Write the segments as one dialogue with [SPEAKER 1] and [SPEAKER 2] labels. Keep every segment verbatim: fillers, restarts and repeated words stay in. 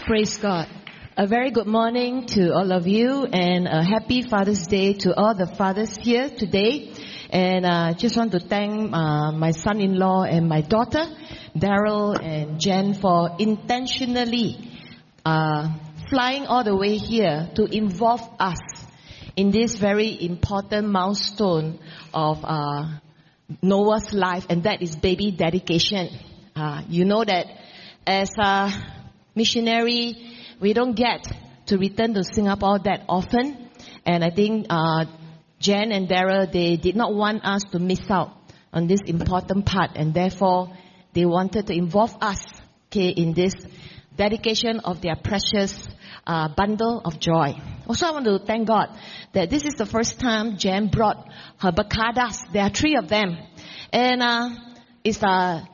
[SPEAKER 1] Praise God. A very good morning to all of you, and a happy Father's Day to all the fathers here today. And I uh, just want to thank uh, my son-in-law and my daughter, Daryl and Jen, for intentionally uh, flying all the way here to involve us in this very important milestone of uh, Noah's life, and that is baby dedication. Uh, you know that as a missionary, we don't get to return to Singapore that often. And I think uh, Jen and Daryl, they did not want us to miss out on this important part. And therefore, they wanted to involve us okay, in this dedication of their precious uh, bundle of joy. Also, I want to thank God that this is the first time Jen brought her bakadas. There are three of them. And uh, it's a...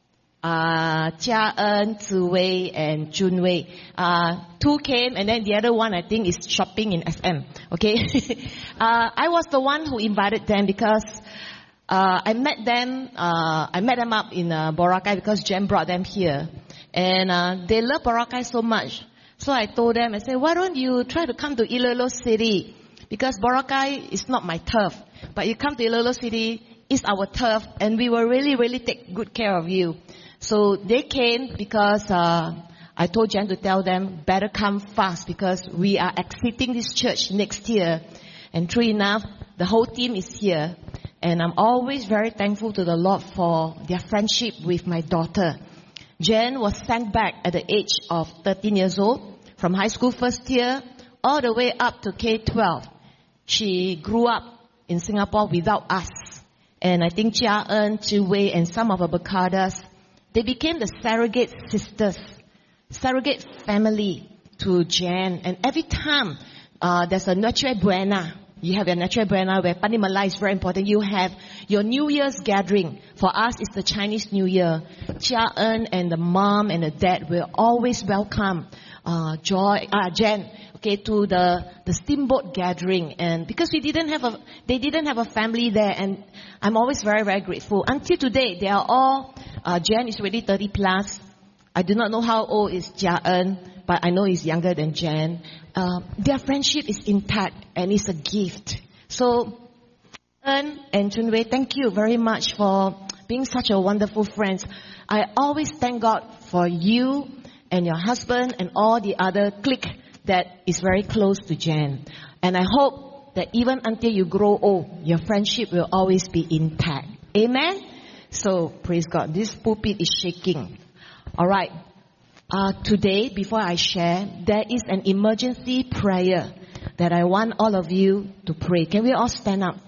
[SPEAKER 1] Uh, Jia En, Zi Wei, and Jun Wei. Uh, two came, and then the other one, I think, is shopping in S M. Okay? uh, I was the one who invited them because uh, I met them, uh, I met them up in uh, Boracay because Jen brought them here. And uh, they love Boracay so much. So I told them, I said, why don't you try to come to Iloilo City? Because Boracay is not my turf. But you come to Iloilo City, it's our turf, and we will really, really take good care of you. So they came because uh, I told Jen to tell them, better come fast because we are exiting this church next year. And true enough, the whole team is here. And I'm always very thankful to the Lord for their friendship with my daughter. Jen was sent back at the age of thirteen years old, from high school first year, all the way up to K twelve. She grew up in Singapore without us. And I think Jia En, Zhi Wei, and some of her bakadas, they became the surrogate sisters, surrogate family to Jen. And every time uh, there's a Noche Buena, you have your Noche Buena where Pani Malay is very important. You have your New Year's gathering. For us, it's the Chinese New Year. Jia En and the mom and the dad will always welcome uh, Joy, uh, Jen, okay, to the the steamboat gathering. And because we didn't have a, they didn't have a family there, and I'm always very very grateful. Until today, they are all. Uh, Jen is already thirty plus. I do not know how old is Jia En, but I know he's younger than Jen. Uh, their friendship is intact and it's a gift. So, En and Chun Wei, thank you very much for being such a wonderful friends. I always thank God for you and your husband and all the other clique that is very close to Jen. And I hope that even until you grow old, your friendship will always be intact. Amen? So, praise God. This pulpit is shaking. All right. Uh, today, before I share, there is an emergency prayer that I want all of you to pray. Can we all stand up?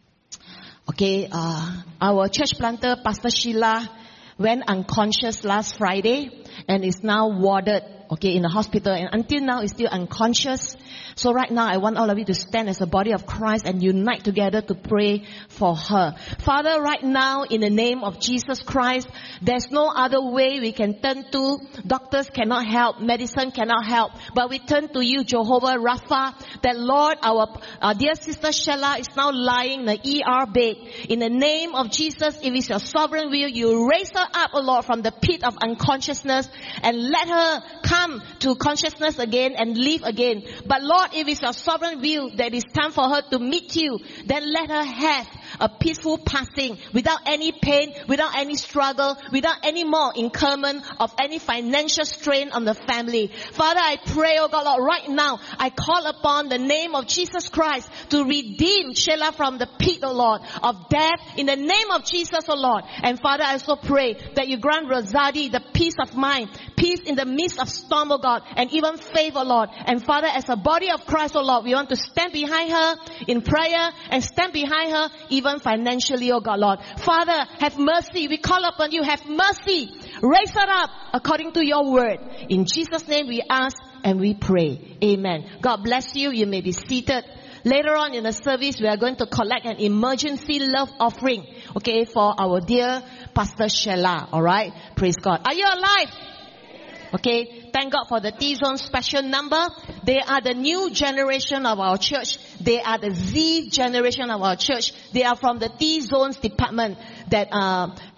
[SPEAKER 1] Okay. Uh, our church planter, Pastor Sheila, went unconscious last Friday and is now warded, okay, in the hospital. And until now, is still unconscious. So right now, I want all of you to stand as a body of Christ and unite together to pray for her. Father, right now, in the name of Jesus Christ, there's no other way we can turn to. Doctors cannot help. Medicine cannot help. But we turn to you, Jehovah Rapha, that Lord, our uh, dear sister Sheila is now lying in the E R bed. In the name of Jesus, if it's your sovereign will, you raise her up, O Lord, from the pit of unconsciousness and let her come to consciousness again and live again. But Lord, if it's your sovereign will that it's time for her to meet you, then let her have a peaceful passing without any pain, without any struggle, without any more incurment of any financial strain on the family. Father, I pray, oh God, Lord, right now, I call upon the name of Jesus Christ to redeem Sheila from the pit, oh Lord, of death in the name of Jesus, oh Lord. And Father, I also pray that you grant Rosadi the peace of mind, peace in the midst of storm, oh God, and even faith, oh Lord. And Father, as a body of Christ, oh Lord, we want to stand behind her in prayer and stand behind her even financially, oh God, Lord. Father, have mercy. We call upon you. Have mercy. Raise her up according to your word. In Jesus' name we ask and we pray. Amen. God bless you. You may be seated. Later on in the service, we are going to collect an emergency love offering, okay, for our dear Pastor Sheila. All right? Praise God. Are you alive? Okay, thank God for the T-Zone special number. They are the new generation of our church. They are the Z generation of our church. They are from the T-Zones department that uh,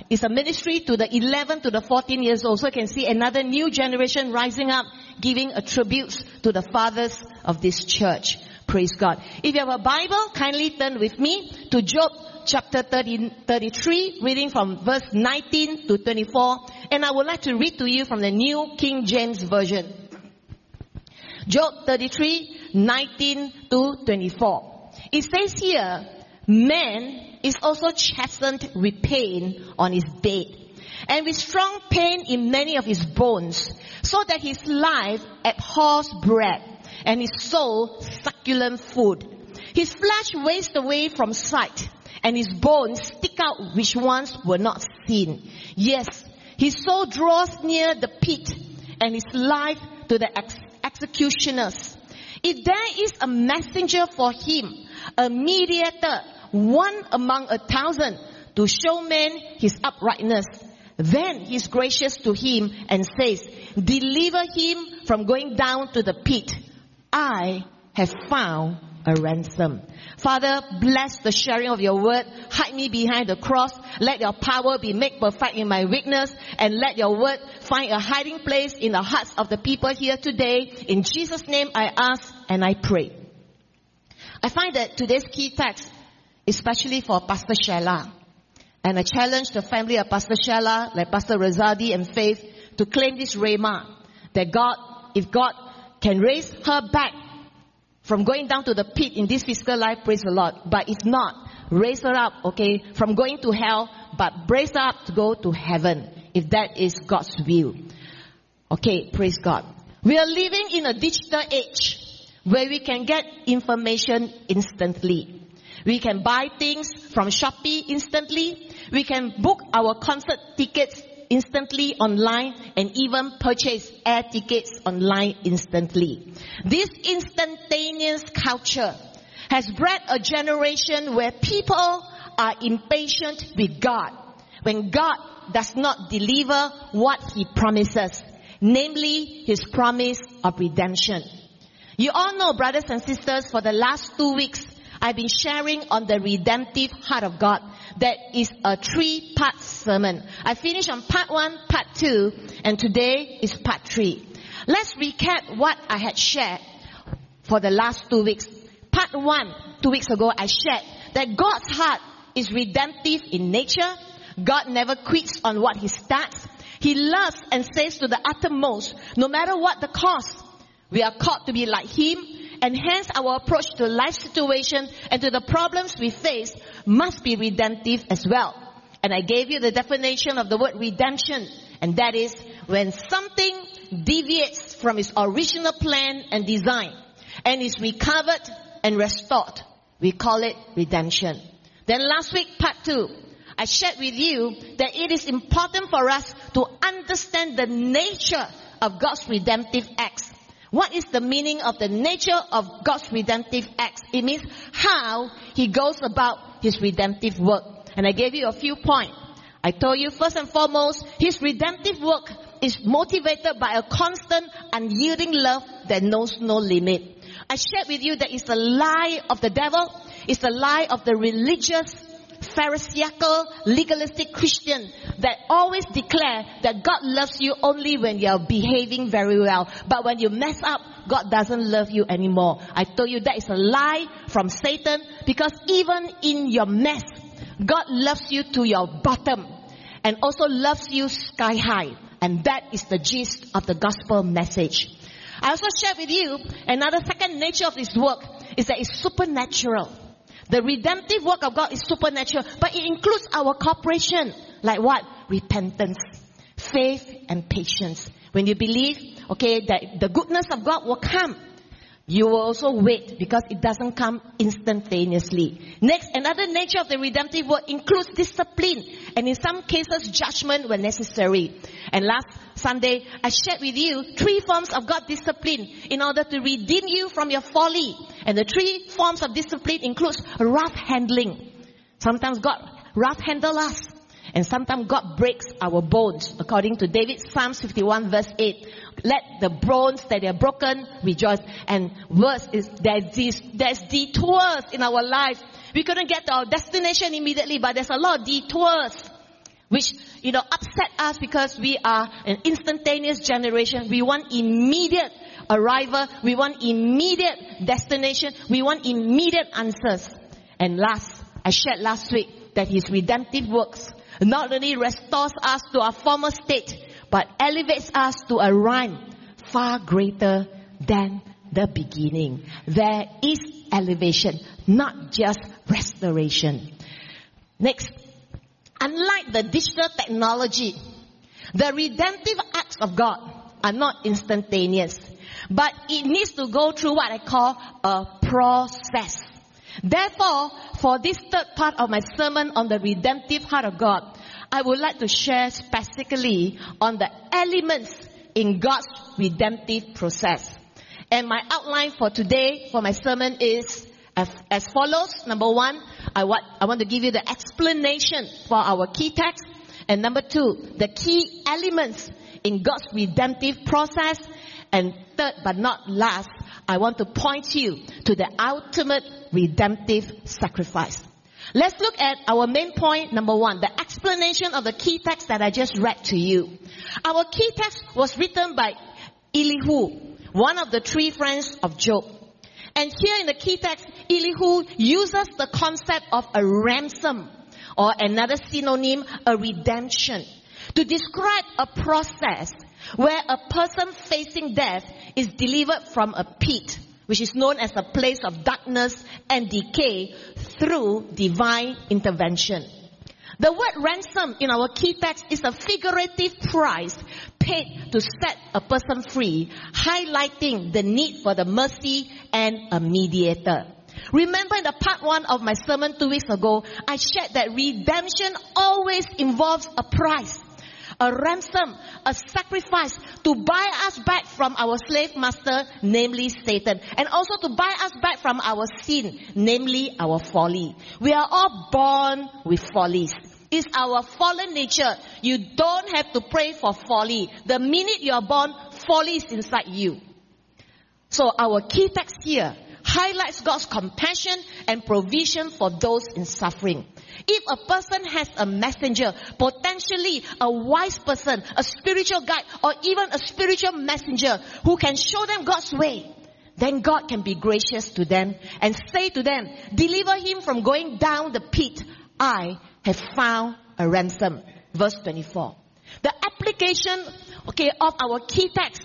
[SPEAKER 1] It's a ministry to the eleven to the fourteen years old. So you can see another new generation rising up, giving a tribute to the fathers of this church. Praise God. If you have a Bible, kindly turn with me to Job chapter thirty, thirty-three, reading from verse nineteen to twenty-four. And I would like to read to you from the New King James Version. Job thirty-three, nineteen to twenty-four. It says here, man is also chastened with pain on his bed, and with strong pain in many of his bones, so that his life abhors bread, and his soul succulent food. His flesh wastes away from sight, and his bones stick out which once were not seen. Yes, his soul draws near the pit, and his life to the ex- executioners. If there is a messenger for him, a mediator, one among a thousand, to show man his uprightness, then he is gracious to him and says, deliver him from going down to the pit. I have found a ransom. Father, bless the sharing of your word. Hide me behind the cross. Let your power be made perfect in my weakness, and let your word find a hiding place in the hearts of the people here today. In Jesus' name I ask and I pray. I find that today's key text, especially for Pastor Sheila, and I challenge the family of Pastor Sheila, like Pastor Razadi and Faith, to claim this rhema, that God, if God can raise her back from going down to the pit in this physical life, praise the Lord. But if not, raise her up, okay, from going to hell, but raise her up to go to heaven, if that is God's will. Okay, praise God. We are living in a digital age where we can get information instantly. We can buy things from Shopee instantly. We can book our concert tickets instantly online, and even purchase air tickets online instantly. This instantaneous culture has bred a generation where people are impatient with God when God does not deliver what He promises, namely His promise of redemption. You all know, brothers and sisters, for the last two weeks, I've been sharing on the redemptive heart of God. That is a three-part sermon. I finished on part one, part two, and today is part three. Let's recap what I had shared for the last two weeks. Part one, two weeks ago, I shared that God's heart is redemptive in nature. God never quits on what He starts. He loves and saves to the uttermost, no matter what the cost. We are called to be like Him, and hence our approach to life situation and to the problems we face must be redemptive as well. And I gave you the definition of the word redemption, and that is when something deviates from its original plan and design and is recovered and restored. We call it redemption. Then last week, part two, I shared with you that it is important for us to understand the nature of God's redemptive acts. What is the meaning of the nature of God's redemptive acts? It means how He goes about His redemptive work. And I gave you a few points. I told you first and foremost, His redemptive work is motivated by a constant, unyielding love that knows no limit. I shared with you that it's a lie of the devil. It's a lie of the religious, pharisaical, legalistic Christian that always declare that God loves you only when you're behaving very well. But when you mess up, God doesn't love you anymore. I told you that is a lie from Satan, because even in your mess, God loves you to your bottom and also loves you sky high. And that is the gist of the gospel message. I also shared with you another second nature of His work is that it's supernatural. The redemptive work of God is supernatural, but it includes our cooperation. Like what? Repentance, faith, and patience. When you believe, okay, that the goodness of God will come, you will also wait, because it doesn't come instantaneously. Next, another nature of the redemptive work includes discipline, and in some cases, judgment when necessary. And last Sunday, I shared with you three forms of God's discipline in order to redeem you from your folly. And the three forms of discipline includes rough handling. Sometimes God rough handle us, and sometimes God breaks our bones. According to David, Psalms fifty-one verse eight, let the bones that are broken rejoice. And worse is there's, these, there's detours in our life. We couldn't get to our destination immediately, but there's a lot of detours. which, you know, upset us because we are an instantaneous generation. We want immediate arrival. We want immediate destination. We want immediate answers. And last, I shared last week that His redemptive works not only restores us to our former state, but elevates us to a realm far greater than the beginning. There is elevation, not just restoration. Next, unlike the digital technology, the redemptive acts of God are not instantaneous, but it needs to go through what I call a process. Therefore, for this third part of my sermon on the redemptive heart of God, I would like to share specifically on the elements in God's redemptive process. And my outline for today, for my sermon is as, as follows. Number one, I want, I want to give you the explanation for our key text. And number two, the key elements in God's redemptive process. And third but not last, I want to point you to the ultimate redemptive sacrifice. Let's look at our main point, number one, the explanation of the key text that I just read to you. Our key text was written by Elihu, one of the three friends of Job. And here in the key text, Elihu uses the concept of a ransom, or another synonym, a redemption, to describe a process where a person facing death is delivered from a pit, which is known as a place of darkness and decay, through divine intervention. The word ransom in our key text is a figurative price paid to set a person free, highlighting the need for the mercy and a mediator. Remember in the part one of my sermon two weeks ago, I shared that redemption always involves a price, a ransom, a sacrifice to buy us back from our slave master, namely Satan, and also to buy us back from our sin, namely our folly. We are all born with follies. It's our fallen nature. You don't have to pray for folly. The minute you are born, folly is inside you. So our key text here highlights God's compassion and provision for those in suffering. If a person has a messenger, potentially a wise person, a spiritual guide, or even a spiritual messenger who can show them God's way, then God can be gracious to them and say to them, deliver him from going down the pit. I have found a ransom. Verse twenty-four. The application, okay, of our key text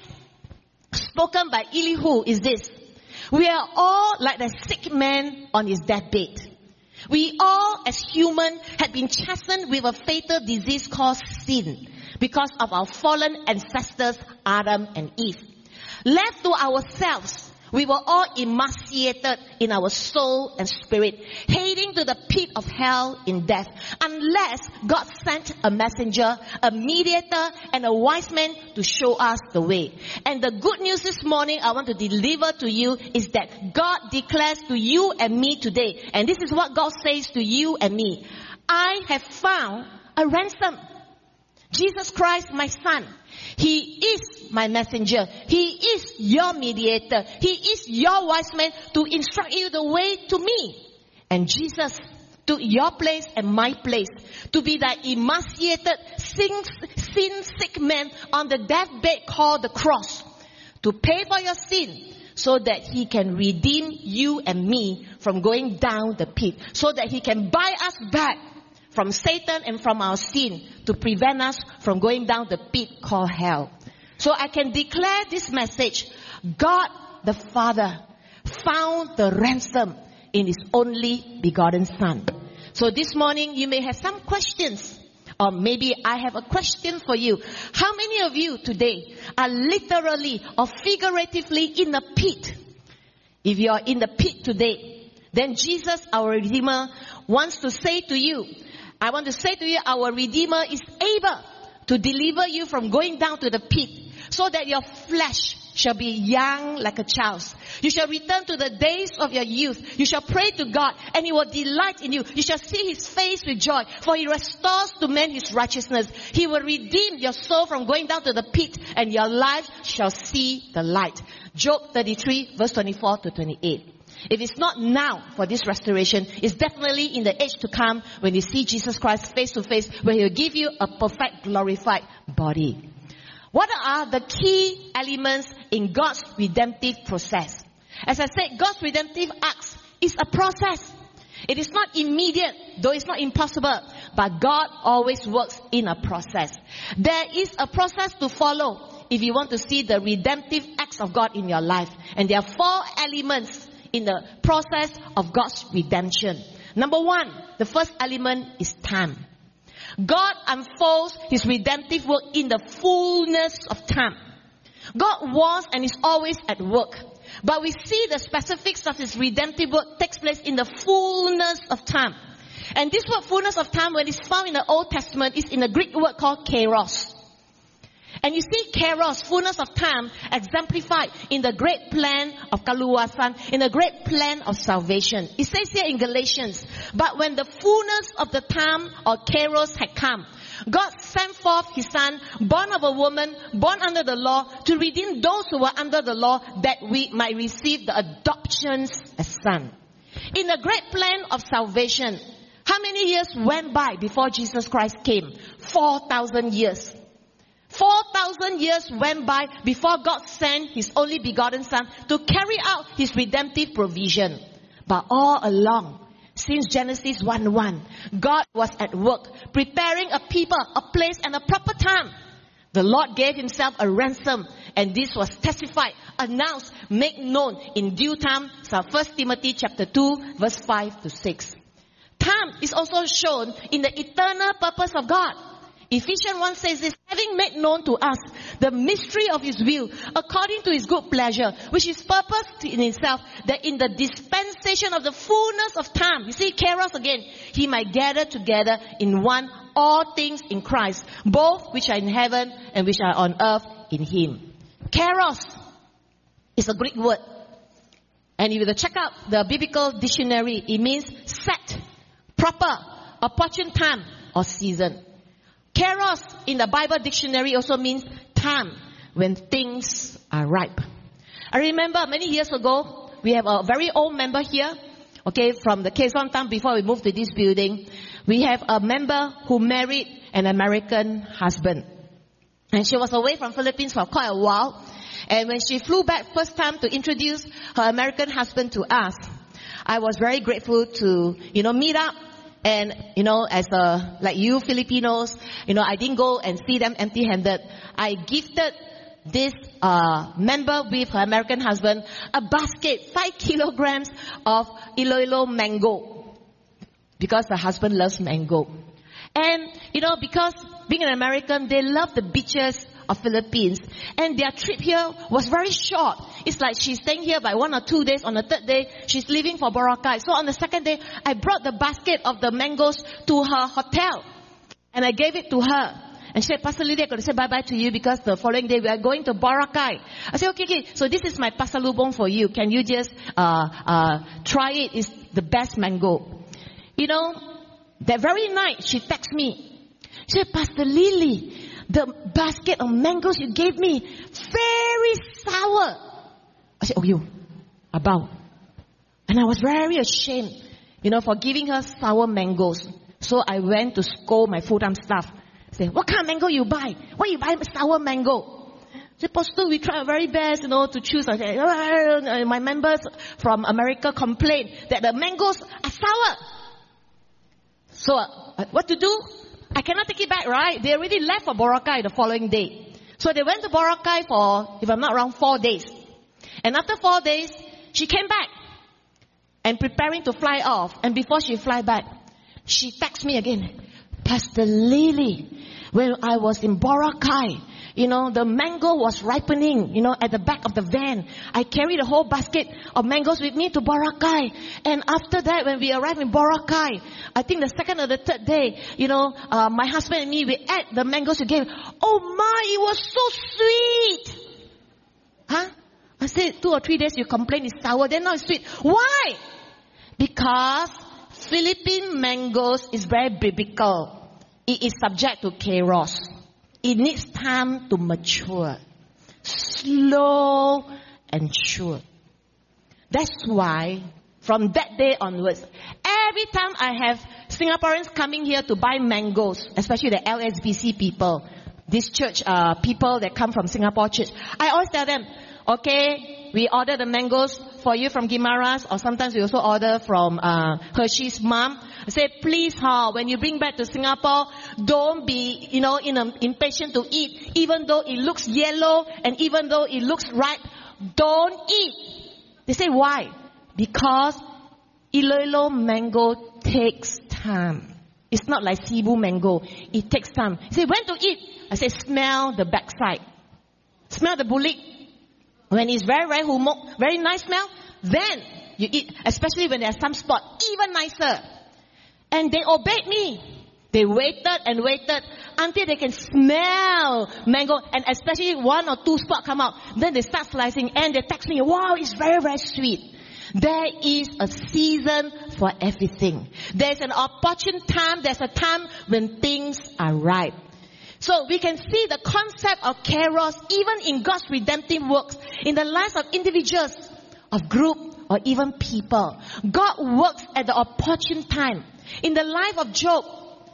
[SPEAKER 1] spoken by Elihu is this. We are all like the sick man on his deathbed. We all, as human, had been chastened with a fatal disease called sin because of our fallen ancestors, Adam and Eve. Left to ourselves, we were all emaciated in our soul and spirit, heading to the pit of hell in death, unless God sent a messenger, a mediator, and a wise man to show us the way. And the good news this morning I want to deliver to you is that God declares to you and me today, and this is what God says to you and me: I have found a ransom. Jesus Christ, my son. He is my messenger. He is your mediator. He is your wise man to instruct you the way to me. And Jesus took your place and my place to be that emaciated, sin-sick man on the deathbed called the cross, to pay for your sin so that he can redeem you and me from going down the pit, so that he can buy us back from Satan and from our sin, to prevent us from going down the pit called hell. So I can declare this message: God the Father found the ransom in His only begotten Son. So this morning you may have some questions, or maybe I have a question for you. How many of you today are literally or figuratively in a pit? If you are in the pit today, then Jesus, our Redeemer, wants to say to you, I want to say to you, our Redeemer is able to deliver you from going down to the pit, so that your flesh shall be young like a child's. You shall return to the days of your youth. You shall pray to God, and He will delight in you. You shall see His face with joy, for He restores to men His righteousness. He will redeem your soul from going down to the pit, and your life shall see the light. Job thirty-three, verse twenty-four to twenty-eight. If it's not now for this restoration, it's definitely in the age to come when you see Jesus Christ face to face, where He will give you a perfect glorified body. What are the key elements in God's redemptive process? As I said, God's redemptive acts is a process. It is not immediate, though it's not impossible. But God always works in a process. There is a process to follow if you want to see the redemptive acts of God in your life. And there are four elements in the process of God's redemption. Number one, the first element is time. God unfolds His redemptive work in the fullness of time. God was and is always at work. But we see the specifics of His redemptive work takes place in the fullness of time. And this word fullness of time, when it's found in the Old Testament, is in a Greek word called kairos. And you see kairos, fullness of time, exemplified in the great plan of kaluwasan, in the great plan of salvation. It says here in Galatians, but when the fullness of the time or kairos had come, God sent forth His Son, born of a woman, born under the law, to redeem those who were under the law, that we might receive the adoptions as son. In the great plan of salvation, how many years went by before Jesus Christ came? Four thousand years. Four thousand years went by before God sent His only begotten Son to carry out His redemptive provision. But all along, since Genesis one one, God was at work, preparing a people, a place and a proper time. The Lord gave Himself a ransom, and this was testified, announced, made known in due time. So First Timothy chapter two, verse five to six. Time is also shown in the eternal purpose of God. Ephesians one says this, having made known to us the mystery of His will, according to His good pleasure, which is purposed in Himself, that in the dispensation of the fullness of time, you see kairos again, He might gather together in one all things in Christ, both which are in heaven and which are on earth in Him. Kairos is a Greek word. And if you check out the biblical dictionary, it means set, proper, opportune time or season. Kairos in the Bible dictionary also means time when things are ripe. I remember many years ago, we have a very old member here, okay, from the Quezon time before we moved to this building. We have a member who married an American husband. And she was away from Philippines for quite a while. And when she flew back first time to introduce her American husband to us, I was very grateful to, you know, meet up. And, you know, as a, like you Filipinos, you know, I didn't go and see them empty-handed. I gifted this, uh, member with her American husband a basket, five kilograms of Iloilo mango. Because the husband loves mango. And, you know, because being an American, they love the beaches of Philippines. And their trip here was very short. It's like she's staying here by one or two days. On the third day, she's leaving for Boracay. So on the second day, I brought the basket of the mangoes to her hotel. And I gave it to her. And she said, Pastor Lydia, I'm going to say bye-bye to you because the following day we are going to Boracay. I said, okay, okay. So this is my pasalubong for you. Can you just uh, uh, try it? It's the best mango. You know, that very night, she texted me. She said, Pastor Lily, the basket of mangoes you gave me, very sour. I said, oh, you, about. And I was very ashamed, you know, for giving her sour mangoes. So I went to scold my full-time staff. I said, what kind of mango you buy? Why you buy sour mango? I said, Pastor, we try our very best, you know, to choose. I said, oh, my members from America complained that the mangoes are sour. So uh, what to do? I cannot take it back, right? They already left for Boracay the following day. So they went to Boracay for, if I'm not wrong, four days. And after four days, she came back and preparing to fly off. And before she fly back, she texted me again. Pastor Lily, when I was in Boracay, you know, the mango was ripening, you know, at the back of the van. I carried a whole basket of mangoes with me to Boracay. And after that, when we arrived in Boracay, I think the second or the third day, you know, uh, my husband and me, we ate the mangoes you gave. Oh my, it was so sweet. Huh? I said, two or three days you complain it's sour, then now it's sweet. Why? Because Philippine mangoes is very biblical. It is subject to kairos. It needs time to mature. Slow and sure. That's why from that day onwards, every time I have Singaporeans coming here to buy mangoes, especially the L S B C people, this church uh, people that come from Singapore church, I always tell them, okay, we order the mangoes for you from Guimaras, or sometimes we also order from uh, Hershey's mom. I say, please, ha, when you bring back to Singapore, don't be, you know, in a, impatient to eat, even though it looks yellow and even though it looks ripe. Don't eat. They say, why? Because Iloilo mango takes time. It's not like Cebu mango. It takes time. He say, when to eat? I say, smell the backside. Smell the bulik. When it's very, very humok, very nice smell, then you eat. Especially when there's some spot, even nicer. And they obeyed me. They waited and waited until they can smell mango. And especially one or two spots come out. Then they start slicing and they text me, wow, it's very, very sweet. There is a season for everything. There's an opportune time. There's a time when things are ripe. So we can see the concept of kairos even in God's redemptive works in the lives of individuals, of group, or even people. God works at the opportune time. In the life of Job,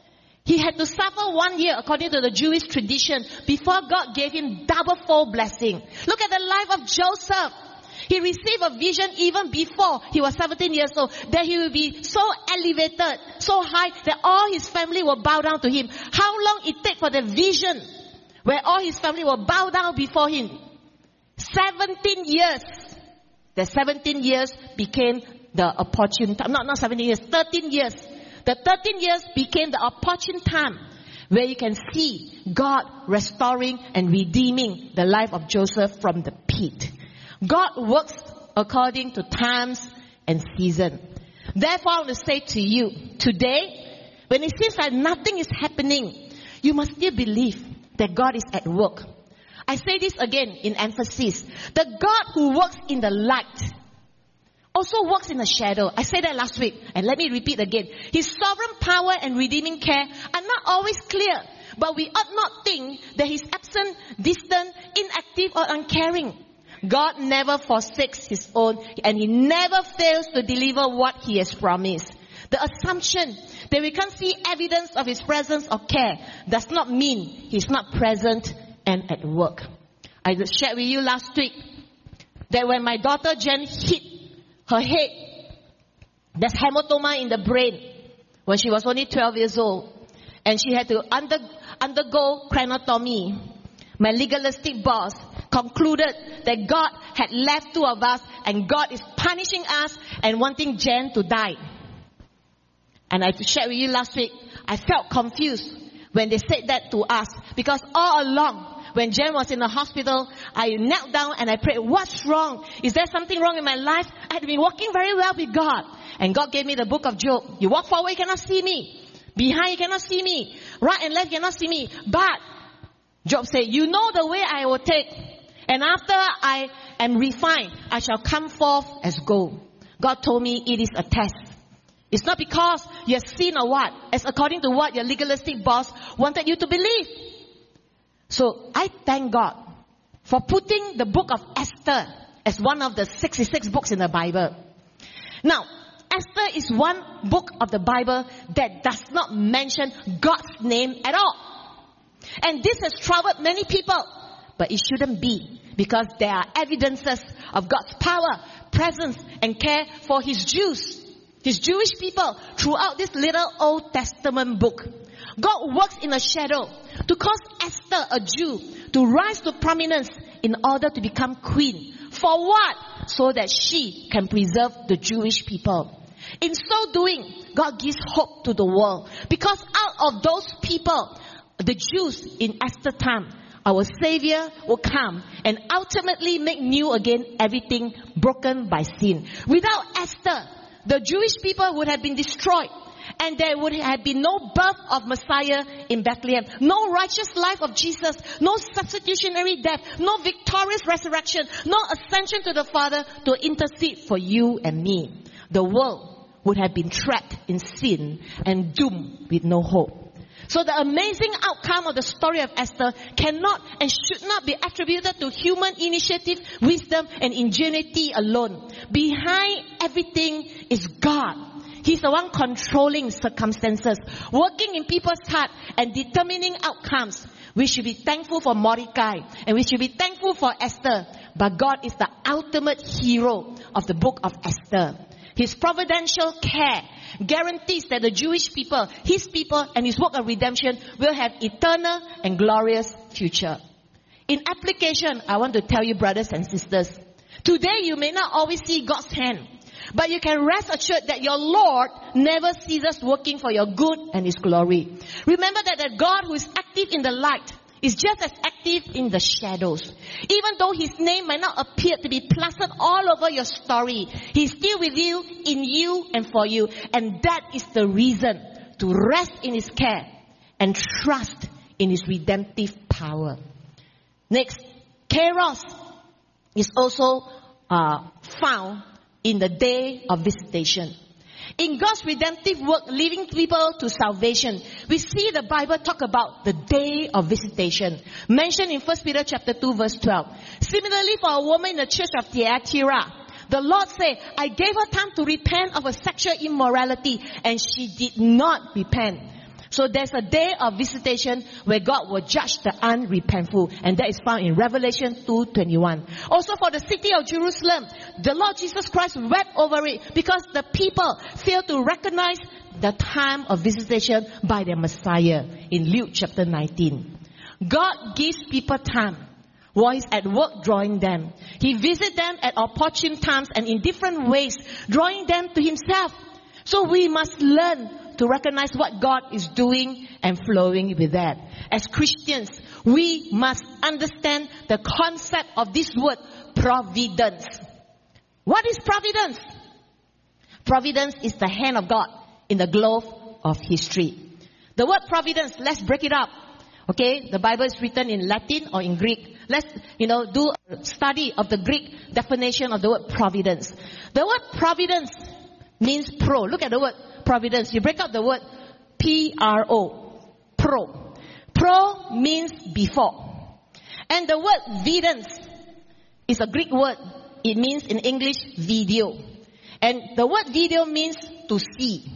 [SPEAKER 1] he had to suffer one year according to the Jewish tradition before God gave him double fold blessing. Look at the life of Joseph. He received a vision even before he was seventeen years old that he will be so elevated, so high that all his family will bow down to him. How long it take for the vision where all his family will bow down before him? seventeen years. The seventeen years became the opportune time. Not, not seventeen years, thirteen years. The thirteen years became the opportune time where you can see God restoring and redeeming the life of Joseph from the pit. God works according to times and season. Therefore, I want to say to you, today, when it seems like nothing is happening, you must still believe that God is at work. I say this again in emphasis. The God who works in the light also works in the shadow. I said that last week, and let me repeat again. His sovereign power and redeeming care are not always clear, but we ought not think that He's absent, distant, inactive, or uncaring. God never forsakes His own, and He never fails to deliver what He has promised. The assumption that we can't see evidence of His presence or care does not mean He's not present and at work. I shared with you last week that when my daughter Jen hit her head, there's hematoma in the brain when she was only twelve years old, and she had to under, undergo craniotomy. My legalistic boss concluded that God had left two of us and God is punishing us and wanting Jen to die. And I shared with you last week, I felt confused when they said that to us, because all along when Jen was in the hospital, I knelt down and I prayed, what's wrong? Is there something wrong in my life? I had been walking very well with God. And God gave me the book of Job. You walk forward, you cannot see me. Behind, you cannot see me. Right and left, you cannot see me. But Job said, you know the way I will take. And after I am refined, I shall come forth as gold. God told me it is a test. It's not because you have seen or what. It's according to what your legalistic boss wanted you to believe. So I thank God for putting the book of Esther as one of the sixty-six books in the Bible. Now, Esther is one book of the Bible that does not mention God's name at all. And this has troubled many people. But it shouldn't be, because there are evidences of God's power, presence, and care for His Jews, His Jewish people, throughout this little Old Testament book. God works in a shadow to cause Esther, a Jew, to rise to prominence in order to become queen. For what? So that she can preserve the Jewish people. In so doing, God gives hope to the world, because out of those people, the Jews in Esther's time, our Savior will come and ultimately make new again everything broken by sin. Without Esther, the Jewish people would have been destroyed, and there would have been no birth of Messiah in Bethlehem, no righteous life of Jesus, no substitutionary death, no victorious resurrection, no ascension to the Father to intercede for you and me. The world would have been trapped in sin and doomed with no hope. So the amazing outcome of the story of Esther cannot and should not be attributed to human initiative, wisdom, and ingenuity alone. Behind everything is God. He's the one controlling circumstances, working in people's heart and determining outcomes. We should be thankful for Mordecai and we should be thankful for Esther. But God is the ultimate hero of the book of Esther. His providential care guarantees that the Jewish people, His people, and His work of redemption will have eternal and glorious future. In application, I want to tell you, brothers and sisters, today you may not always see God's hand, but you can rest assured that your Lord never ceases working for your good and His glory. Remember that the God who is active in the light is just as active in the shadows. Even though His name might not appear to be plastered all over your story, He's still with you, in you, and for you. And that is the reason to rest in His care and trust in His redemptive power. Next, Kairos is also uh, found in the day of visitation. In God's redemptive work, leading people to salvation, we see the Bible talk about the day of visitation, mentioned in First Peter chapter two, verse twelve. Similarly, for a woman in the church of Thyatira, the Lord said, I gave her time to repent of her sexual immorality, and she did not repent. So there's a day of visitation where God will judge the unrepentful, and that is found in Revelation two twenty-one. Also for the city of Jerusalem, the Lord Jesus Christ wept over it because the people failed to recognize the time of visitation by their Messiah in Luke chapter nineteen. God gives people time while He's at work drawing them. He visits them at opportune times and in different ways, drawing them to Himself. So we must learn to recognize what God is doing and flowing with that. As Christians, we must understand the concept of this word, providence. What is providence? Providence is the hand of God in the globe of history. The word providence, let's break it up. Okay, the Bible is written in Latin or in Greek. Let's, you know, do a study of the Greek definition of the word providence. The word providence means pro. Look at the word providence. You break up the word P R O. Pro. Pro means before. And the word vidence is a Greek word. It means in English video. And the word video means to see.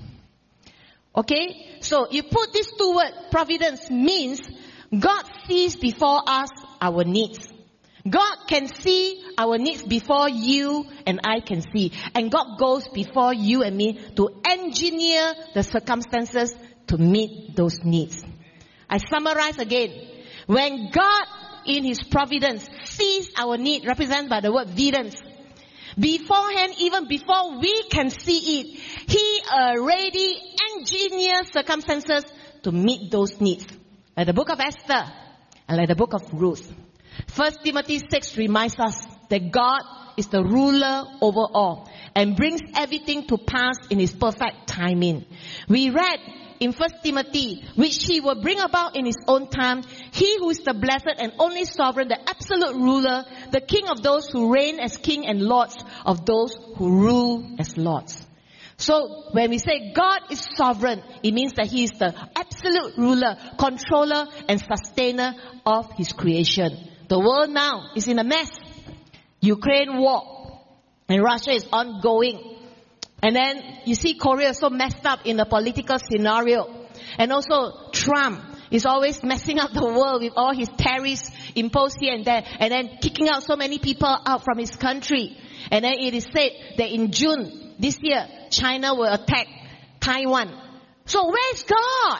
[SPEAKER 1] Okay? So you put these two words, providence means God sees before us our needs. God can see our needs before you and I can see. And God goes before you and me to engineer the circumstances to meet those needs. I summarize again. When God in His providence sees our need, represented by the word vidence, beforehand, even before we can see it, He already engineers circumstances to meet those needs. Like the book of Esther and like the book of Ruth. First Timothy six reminds us that God is the ruler over all and brings everything to pass in His perfect timing. We read in First Timothy, which He will bring about in His own time, He who is the blessed and only sovereign, the absolute ruler, the King of those who reign as King and Lords of those who rule as Lords. So when we say God is sovereign, it means that He is the absolute ruler, controller and sustainer of His creation. The world now is in a mess. Ukraine war and Russia is ongoing. And then you see Korea so messed up in the political scenario. And also Trump is always messing up the world with all his tariffs imposed here and there. And then kicking out so many people out from his country. And then it is said that in June this year, China will attack Taiwan. So where is God?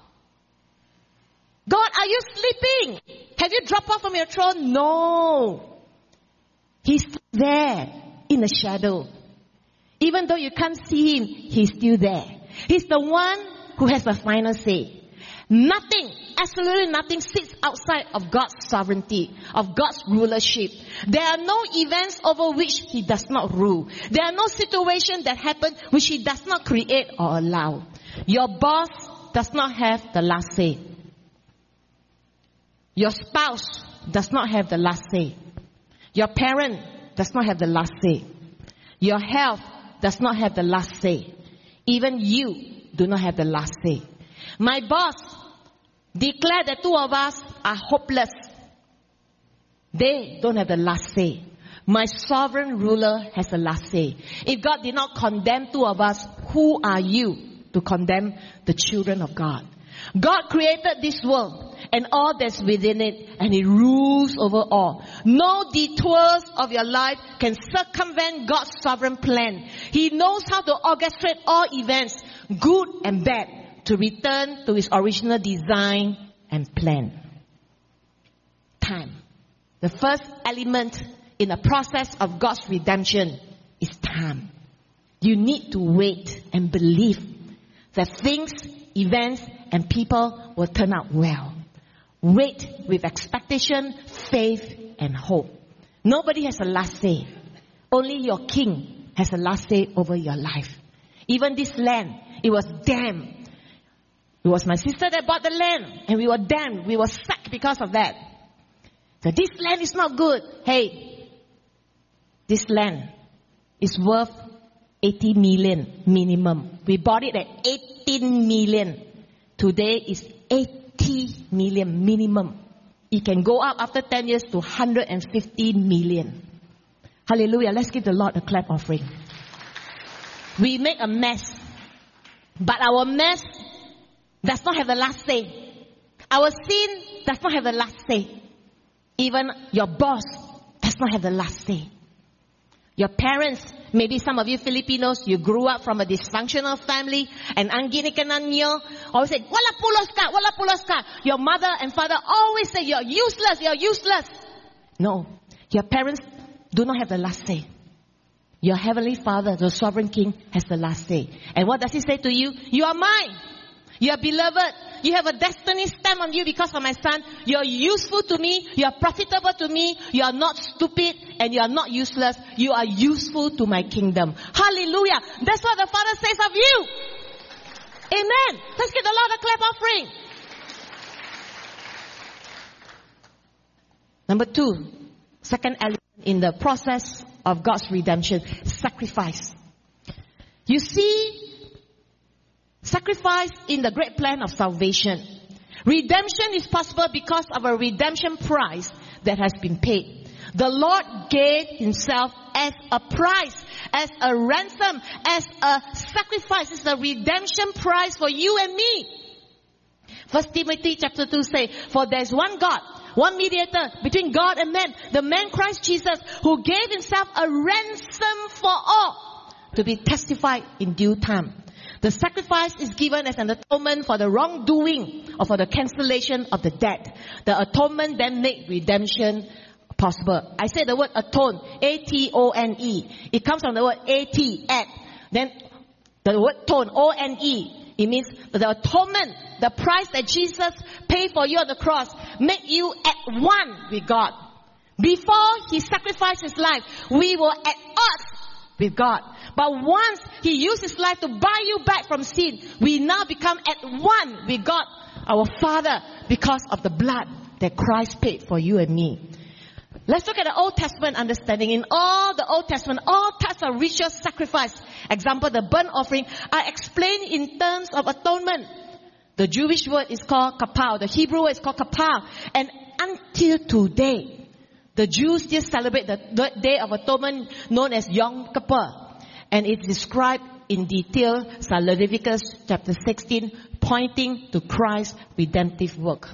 [SPEAKER 1] God, are you sleeping? Have you dropped off from your throne? No. He's there in the shadow. Even though you can't see Him, He's still there. He's the one who has the final say. Nothing, absolutely nothing sits outside of God's sovereignty, of God's rulership. There are no events over which He does not rule. There are no situations that happen which He does not create or allow. Your boss does not have the last say. Your spouse does not have the last say. Your parent does not have the last say. Your health does not have the last say. Even you do not have the last say. My boss declare that two of us are hopeless. They don't have the last say. My sovereign ruler has the last say. If God did not condemn two of us, who are you to condemn the children of God? God created this world and all that's within it, and He rules over all. No detours of your life can circumvent God's sovereign plan. He knows how to orchestrate all events, good and bad, to return to His original design and plan. Time. The first element in the process of God's redemption is time. You need to wait and believe that things, events, and people will turn out well. Wait with expectation, faith, and hope. Nobody has a last say. Only your King has a last say over your life. Even this land, it was damned. It was my sister that bought the land, and we were damned. We were sacked because of that. So this land is not good. Hey, this land is worth eighty million minimum. We bought it at eighteen million. Today is eighty million minimum. It can go up after ten years to one hundred fifty million. Hallelujah. Let's give the Lord a clap offering. We make a mess. But our mess does not have the last say. Our sin does not have the last say. Even your boss does not have the last say. Your parents, maybe some of you Filipinos, you grew up from a dysfunctional family, and ang ginikanan niyo, always say, wala pulos ka, wala pulos ka. Your mother and father always say, you're useless, you're useless. No, your parents do not have the last say. Your heavenly Father, the sovereign King, has the last say. And what does He say to you? You are mine. You are beloved. You have a destiny stamp on you because of my son. You are useful to me. You are profitable to me. You are not stupid and you are not useless. You are useful to my kingdom. Hallelujah. That's what the Father says of you. Amen. Let's give the Lord a clap offering. Number two, second element in the process of God's redemption, sacrifice. You see, sacrifice in the great plan of salvation. Redemption is possible because of a redemption price that has been paid. The Lord gave Himself as a price, as a ransom, as a sacrifice. It's a redemption price for you and me. First Timothy chapter two says, for there is one God, one mediator between God and man, the man Christ Jesus, who gave Himself a ransom for all, to be testified in due time. The sacrifice is given as an atonement for the wrongdoing or for the cancellation of the debt. The atonement then made redemption possible. I say the word atone, A T O N E. It comes from the word A T, add. Then the word tone, O N E. It means the atonement, the price that Jesus paid for you on the cross, made you at one with God. Before He sacrificed His life, we were at odds with God. But once He used His life to buy you back from sin, we now become at one with God, our Father, because of the blood that Christ paid for you and me. Let's look at the Old Testament understanding. In all the Old Testament, all types of ritual sacrifice, example, the burnt offering, are explained in terms of atonement. The Jewish word is called kapar. The Hebrew word is called kapar. And until today, the Jews still celebrate the Day of Atonement known as Yom Kippur. And it's described in detail in Leviticus chapter sixteen, pointing to Christ's redemptive work.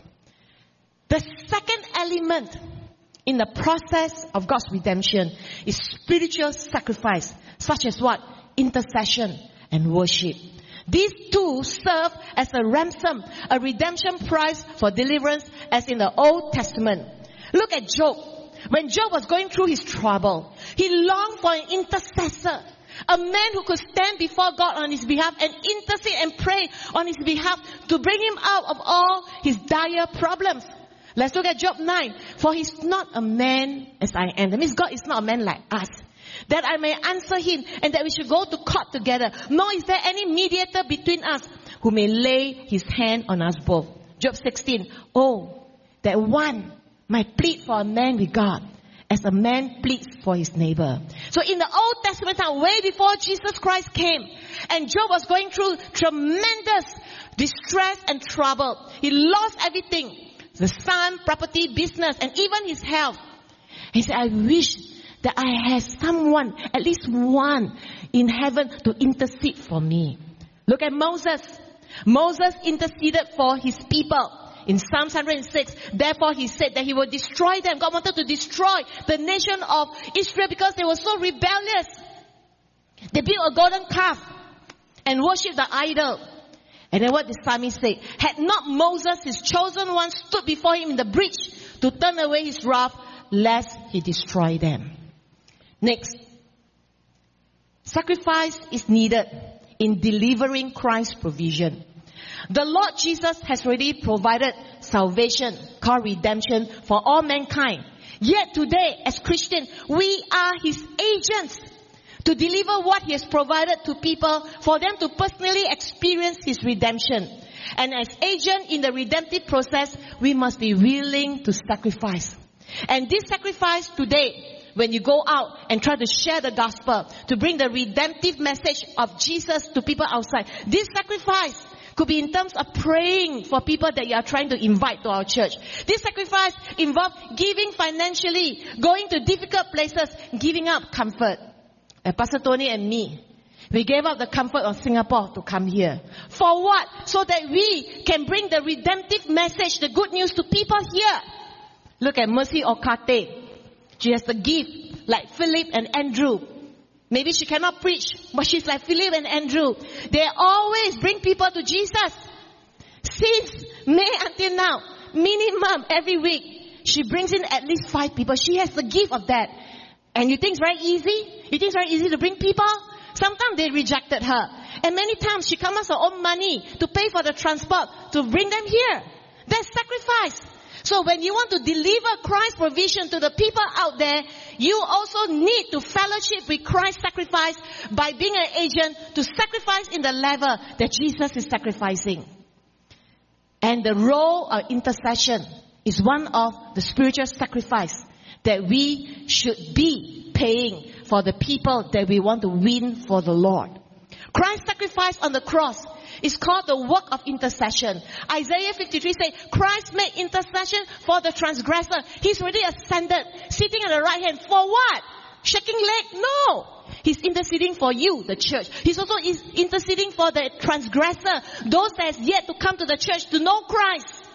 [SPEAKER 1] The second element in the process of God's redemption is spiritual sacrifice, such as what? Intercession and worship. These two serve as a ransom, a redemption price for deliverance, as in the Old Testament. Look at Job. When Job was going through his trouble, he longed for an intercessor. A man who could stand before God on his behalf and intercede and pray on his behalf to bring him out of all his dire problems. Let's look at Job nine. For he's not a man as I am. That means God is not a man like us, that I may answer him and that we should go to court together. Nor is there any mediator between us who may lay his hand on us both. Job sixteen. Oh, that one might plead for a man with God, as a man pleads for his neighbor. So in the Old Testament time, way before Jesus Christ came, and Job was going through tremendous distressed and troubled. He lost everything. The son, property, business, and even his health. He said, I wish that I had someone, at least one, in heaven to intercede for me. Look at Moses. Moses interceded for his people. In Psalm one hundred six, therefore he said that he would destroy them. God wanted to destroy the nation of Israel because they were so rebellious. They built a golden calf and worshipped the idol. And then what the psalmist said, had not Moses, his chosen one, stood before him in the breach to turn away his wrath, lest he destroy them. Next, sacrifice is needed in delivering Christ's provision. The Lord Jesus has already provided salvation, called redemption, for all mankind. Yet today, as Christians, we are His agents to deliver what He has provided to people for them to personally experience His redemption. And as agent in the redemptive process, we must be willing to sacrifice. And this sacrifice today, when you go out and try to share the gospel, to bring the redemptive message of Jesus to people outside, this sacrifice could be in terms of praying for people that you are trying to invite to our church. This sacrifice involves giving financially, going to difficult places, giving up comfort. And Pastor Tony and me, we gave up the comfort of Singapore to come here. For what? So that we can bring the redemptive message, the good news to people here. Look at Mercy Okate. She has the gift like Philip and Andrew. Maybe she cannot preach, but she's like Philip and Andrew. They always bring people to Jesus. Since May until now, minimum every week, she brings in at least five people. She has the gift of that. And you think it's very easy? You think it's very easy to bring people? Sometimes they rejected her. And many times she comes with her own money to pay for the transport to bring them here. That's sacrifice. So when you want to deliver Christ's provision to the people out there, you also need to fellowship with Christ's sacrifice by being an agent to sacrifice in the level that Jesus is sacrificing. And the role of intercession is one of the spiritual sacrifice that we should be paying for the people that we want to win for the Lord. Christ's sacrifice on the cross is called the work of intercession. Isaiah fifty-three says, Christ made intercession for the transgressor. He's already ascended, sitting at the right hand. For what? Shaking leg? No. He's interceding for you, the church. He's also interceding for the transgressor, those that has yet to come to the church to know Christ.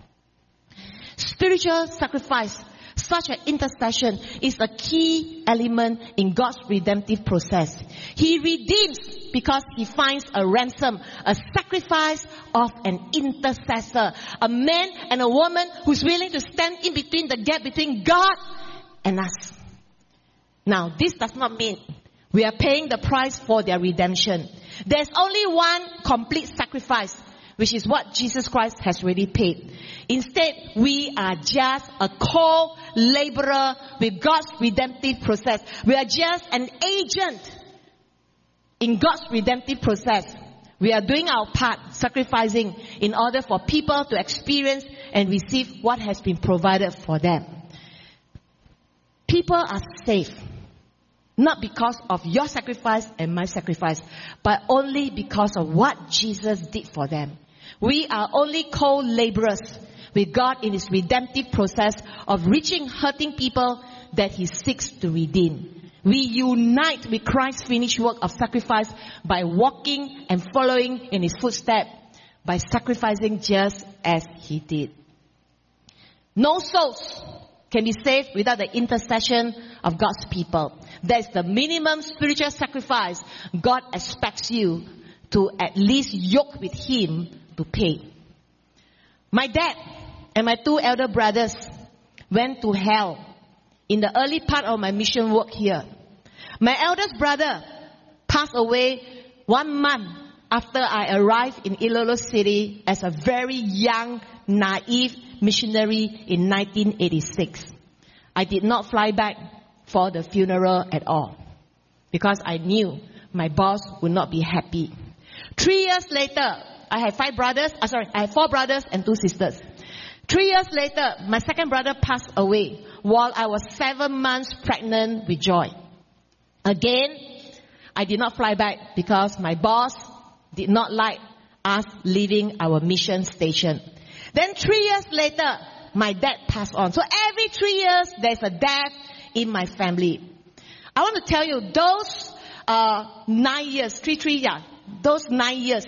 [SPEAKER 1] Spiritual sacrifice, such an intercession, is a key element in God's redemptive process. He redeems because He finds a ransom, a sacrifice of an intercessor, a man and a woman who's willing to stand in between the gap between God and us. Now, this does not mean we are paying the price for their redemption. There's only one complete sacrifice, which is what Jesus Christ has already paid. Instead, we are just a co-laborer with God's redemptive process. We are just an agent in God's redemptive process. We are doing our part, sacrificing in order for people to experience and receive what has been provided for them. People are saved, not because of your sacrifice and my sacrifice, but only because of what Jesus did for them. We are only co-laborers with God in His redemptive process of reaching hurting people that He seeks to redeem. We unite with Christ's finished work of sacrifice by walking and following in His footsteps, by sacrificing just as He did. No souls can be saved without the intercession of God's people. That's the minimum spiritual sacrifice God expects you to at least yoke with Him to pay. My dad and my two elder brothers went to hell in the early part of my mission work here. My eldest brother passed away one month after I arrived in Iloilo City as a very young, naive missionary in nineteen eighty-six. I did not fly back for the funeral at all because I knew my boss would not be happy. Three years later, I had five brothers, uh, sorry, I had four brothers and two sisters. Three years later, my second brother passed away while I was seven months pregnant with Joy. Again, I did not fly back because my boss did not like us leaving our mission station. Then three years later, my dad passed on. So every three years, there's a death in my family. I want to tell you, those uh, nine years, three, three, yeah, those nine years,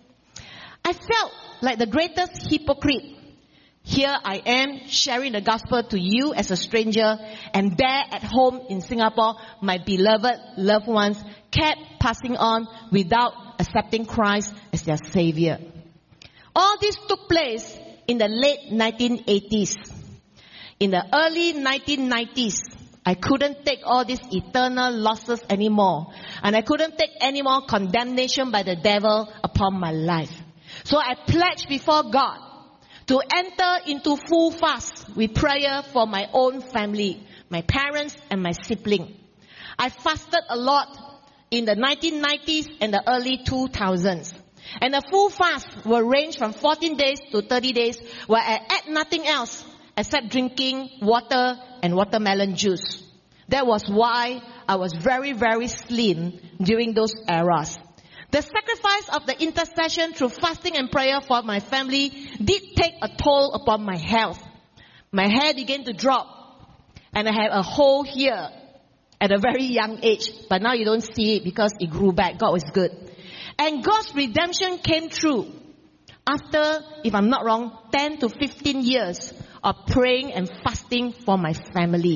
[SPEAKER 1] I felt like the greatest hypocrite. Here I am sharing the gospel to you as a stranger, and there at home in Singapore, my beloved loved ones kept passing on without accepting Christ as their Savior. All this took place in the late nineteen eighties. In the early nineteen nineties, I couldn't take all these eternal losses anymore, and I couldn't take any more condemnation by the devil upon my life. So I pledged before God to enter into full fast with prayer for my own family, my parents and my sibling. I fasted a lot in the nineteen nineties and the early two thousands. And the full fast will range from fourteen days to thirty days, where I ate nothing else except drinking water and watermelon juice. That was why I was very, very slim during those eras. The sacrifice of the intercession through fasting and prayer for my family did take a toll upon my health. My hair began to drop, and I had a hole here at a very young age. But now you don't see it because it grew back. God was good. And God's redemption came through after, if I'm not wrong, ten to fifteen years of praying and fasting for my family.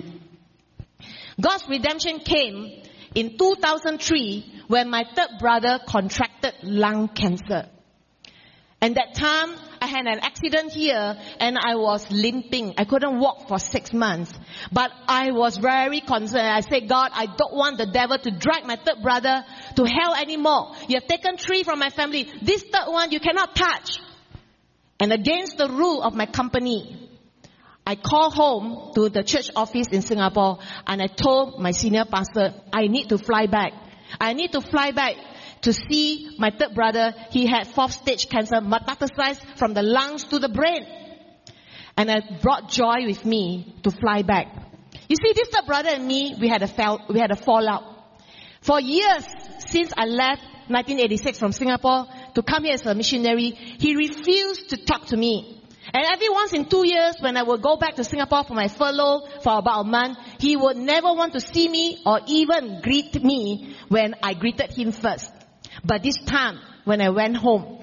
[SPEAKER 1] God's redemption came in two thousand three when my third brother contracted lung cancer. And that time, I had an accident here and I was limping. I couldn't walk for six months. But I was very concerned. I said, God, I don't want the devil to drag my third brother to hell anymore. You have taken three from my family. This third one you cannot touch. And against the rule of my company, I called home to the church office in Singapore and I told my senior pastor, I need to fly back. I need to fly back to see my third brother. He had fourth stage cancer, metastasized from the lungs to the brain. And I brought Joy with me to fly back. You see, this third brother and me, we had a fall, we had a fallout. For years since I left nineteen eighty-six from Singapore to come here as a missionary, he refused to talk to me. And every once in two years, when I would go back to Singapore for my furlough for about a month, he would never want to see me or even greet me when I greeted him first. But this time, when I went home,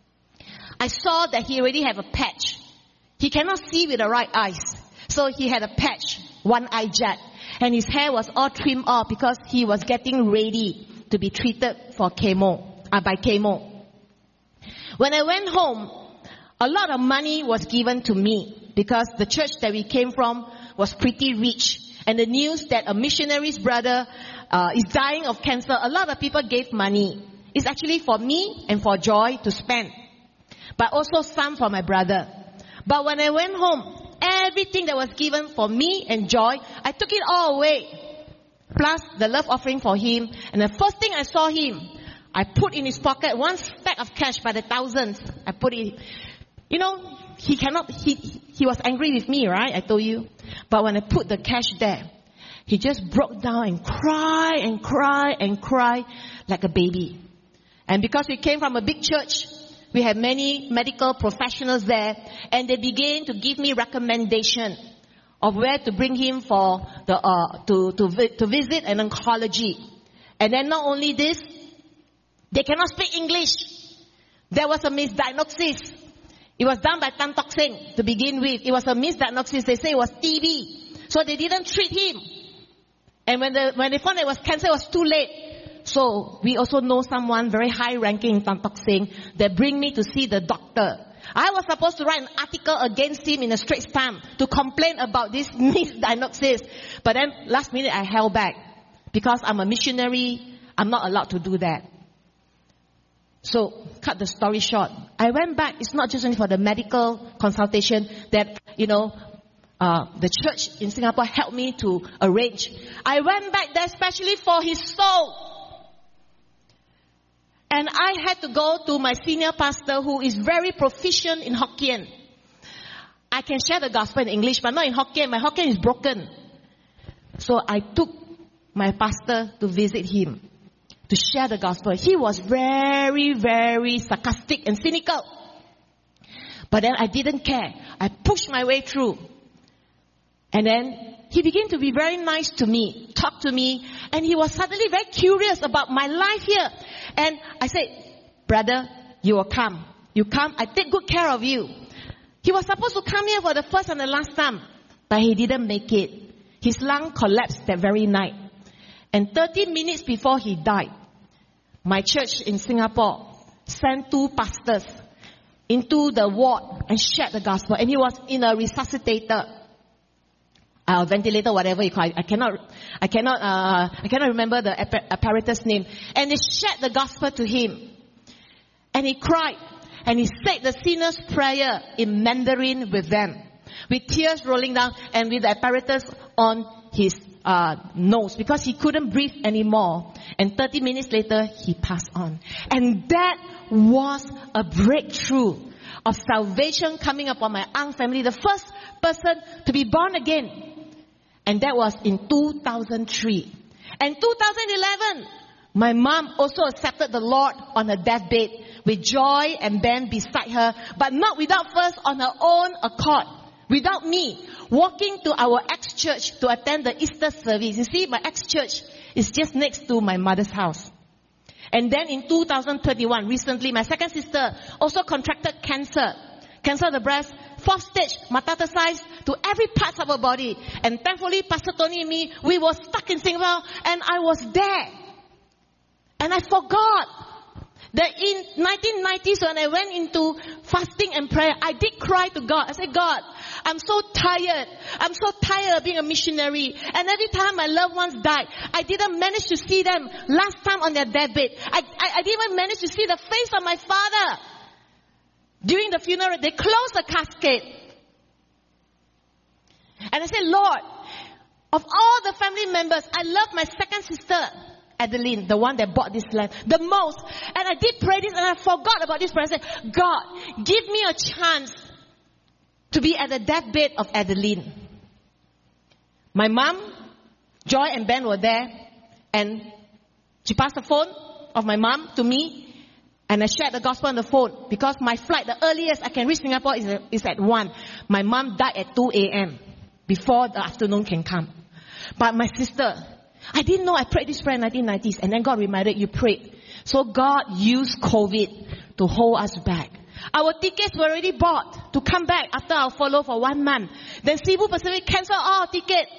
[SPEAKER 1] I saw that he already had a patch. He cannot see with the right eyes. So he had a patch, one eye jet. And his hair was all trimmed off because he was getting ready to be treated for chemo, uh, by chemo. When I went home, a lot of money was given to me because the church that we came from was pretty rich. And the news that a missionary's brother uh, is dying of cancer, a lot of people gave money. It's actually for me and for Joy to spend, but also some for my brother. But when I went home, everything that was given for me and Joy, I took it all away, plus the love offering for him. And the first thing I saw him, I put in his pocket one stack of cash by the thousands. I put it. You know, he cannot, he, he was angry with me, right? I told you. But when I put the cash there, he just broke down and cried and cried and cried like a baby. And because we came from a big church, we had many medical professionals there, and they began to give me recommendation of where to bring him for the, uh, to, to, to visit an oncology. And then not only this, they cannot speak English. There was a misdiagnosis. It was done by Tan Tock Seng to begin with. It was a misdiagnosis. They say it was T B. So they didn't treat him. And when, the, when they found it was cancer, it was too late. So we also know someone very high ranking in Tan Tock Seng that bring me to see the doctor. I was supposed to write an article against him in a Straits Times to complain about this misdiagnosis. But then last minute I held back. Because I'm a missionary, I'm not allowed to do that. So, cut the story short. I went back. It's not just only for the medical consultation that, you know, uh, the church in Singapore helped me to arrange. I went back there especially for his soul. And I had to go to my senior pastor who is very proficient in Hokkien. I can share the gospel in English, but not in Hokkien. My Hokkien is broken. So I took my pastor to visit him. to share the gospel. He was very, very sarcastic and cynical. But then I didn't care. I pushed my way through. And then he began to be very nice to me, talk to me, and he was suddenly very curious about my life here. And I said, brother, you will come. You come, I take good care of you. He was supposed to come here for the first and the last time, but he didn't make it. His lung collapsed that very night. And thirty minutes before he died, my church in Singapore sent two pastors into the ward and shared the gospel. And he was in a resuscitator. Uh, ventilator, whatever you call it. I cannot, I cannot, uh, I cannot remember the apparatus name. And they shared the gospel to him. And he cried. And he said the sinner's prayer in Mandarin with them. With tears rolling down and with the apparatus on his uh, nose. Because he couldn't breathe anymore. And thirty minutes later, he passed on. And that was a breakthrough of salvation coming upon my aunt family. The first person to be born again. And that was in two thousand three. And two thousand eleven, my mom also accepted the Lord on her deathbed with Joy and Ben beside her, but not without first on her own accord, without me, walking to our ex-church to attend the Easter service. You see, my ex-church is just next to my mother's house. And then in two thousand twenty-one, recently, my second sister also contracted cancer. Cancer of the breast, fourth stage, metastasized to every part of her body. And thankfully, Pastor Tony and me, we were stuck in Singapore, and I was there. And I forgot that in nineteen nineties, when I went into fasting and prayer, I did cry to God. I said, God, I'm so tired. I'm so tired of being a missionary. And every time my loved ones died, I didn't manage to see them last time on their deathbed. I, I, I didn't even manage to see the face of my father. During the funeral, they closed the casket. And I said, Lord, of all the family members, I love my second sister, Adeline, the one that bought this land, the most. And I did pray this and I forgot about this prayer. I said, God, give me a chance to be at the deathbed of Adeline. My mom, Joy and Ben were there. And she passed the phone of my mom to me. And I shared the gospel on the phone because my flight, the earliest I can reach Singapore is, is at one. My mom died at two a.m. before the afternoon can come. But my sister, I didn't know I prayed this prayer in nineteen nineties. And then God reminded you prayed. So God used COVID to hold us back. Our tickets were already bought to come back after our follow for one month. Then Cebu Pacific canceled all our tickets.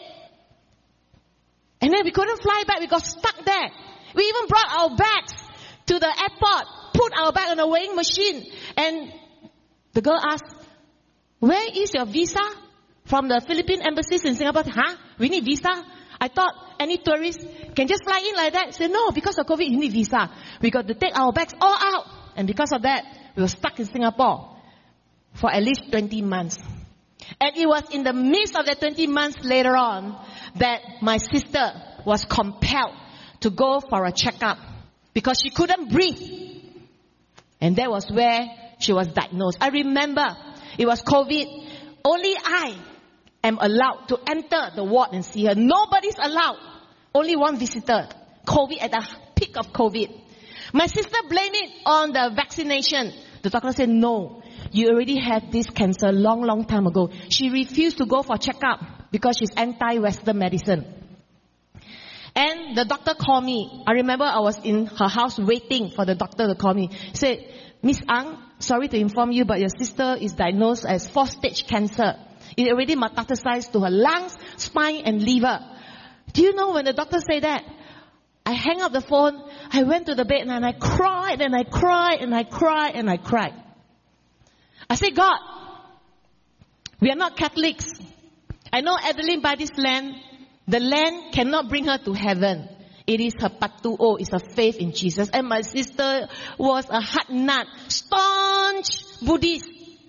[SPEAKER 1] And then we couldn't fly back. We got stuck there. We even brought our bags to the airport. Put our bag on a weighing machine. And the girl asked, where is your visa? From the Philippine embassies in Singapore. Huh? We need visa? I thought any tourist can just fly in like that. She said, no, because of COVID, you need visa. We got to take our bags all out. And because of that, we were stuck in Singapore for at least twenty months. And it was in the midst of that twenty months later on that my sister was compelled to go for a checkup because she couldn't breathe. And that was where she was diagnosed. I remember it was COVID. Only I am allowed to enter the ward and see her. Nobody's allowed. Only one visitor. COVID at the peak of COVID. My sister blamed it on the vaccination. The doctor said, no, you already had this cancer long, long time ago. She refused to go for checkup because she's anti-Western medicine. And the doctor called me. I remember I was in her house waiting for the doctor to call me. He said, Miss Ang, sorry to inform you, but your sister is diagnosed as fourth stage cancer. It already metastasized to her lungs, spine and liver. Do you know when the doctor said that? I hung up the phone, I went to the bed and I cried and I cried and I cried and I cried. I said, God, we are not Catholics. I know Adeline buy this land. The land cannot bring her to heaven. It is her patuo, it's her faith in Jesus. And my sister was a hard nut, staunch Buddhist.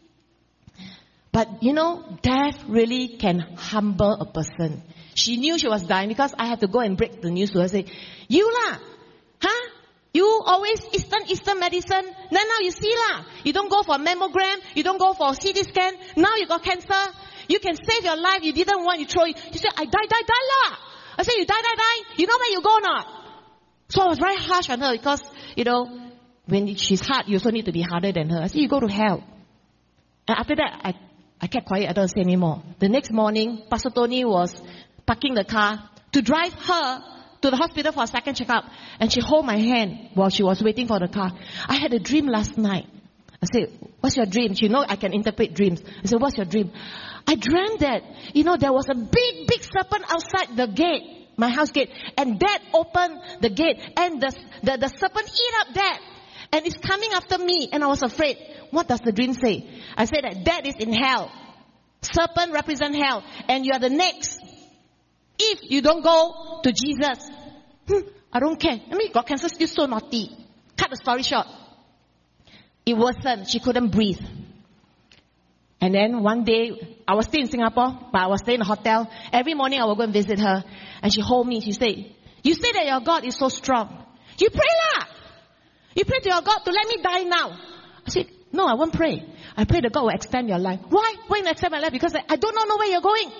[SPEAKER 1] But you know, death really can humble a person. She knew she was dying because I had to go and break the news to her. Say, you lah, huh? You always Eastern, Eastern medicine. Then now you see lah, you don't go for mammogram, you don't go for C T scan. Now you got cancer. You can save your life. You didn't want, you throw it. You said, I die, die, die lah. I said, you die, die, die. You know where you go not? So I was very harsh on her because, you know, when she's hard, you also need to be harder than her. I said, you go to hell. And after that, I, I kept quiet. I don't say anymore. The next morning, Pastor Tony was parking the car to drive her to the hospital for a second checkup. And she held my hand while she was waiting for the car. I had a dream last night. I said, what's your dream? She knows I can interpret dreams. I said, what's your dream? I dreamt that, you know, there was a big, big serpent outside the gate, my house gate. And Dad opened the gate. And the, the, the serpent eat up Dad. And it's coming after me. And I was afraid. What does the dream say? I said that Dad is in hell. Serpent represent hell. And you are the next. If you don't go to Jesus. Hmm, I don't care. I mean, God cancer still so naughty. Cut the story short. It worsened. She couldn't breathe. And then one day, I was still in Singapore, but I was staying in a hotel. Every morning I would go and visit her. And she hold me. She said, you say that your God is so strong. You pray lah. You pray to your God to let me die now. I said, no, I won't pray. I pray that God will extend your life. Why? Why will extend my life? Because I don't know where you're going.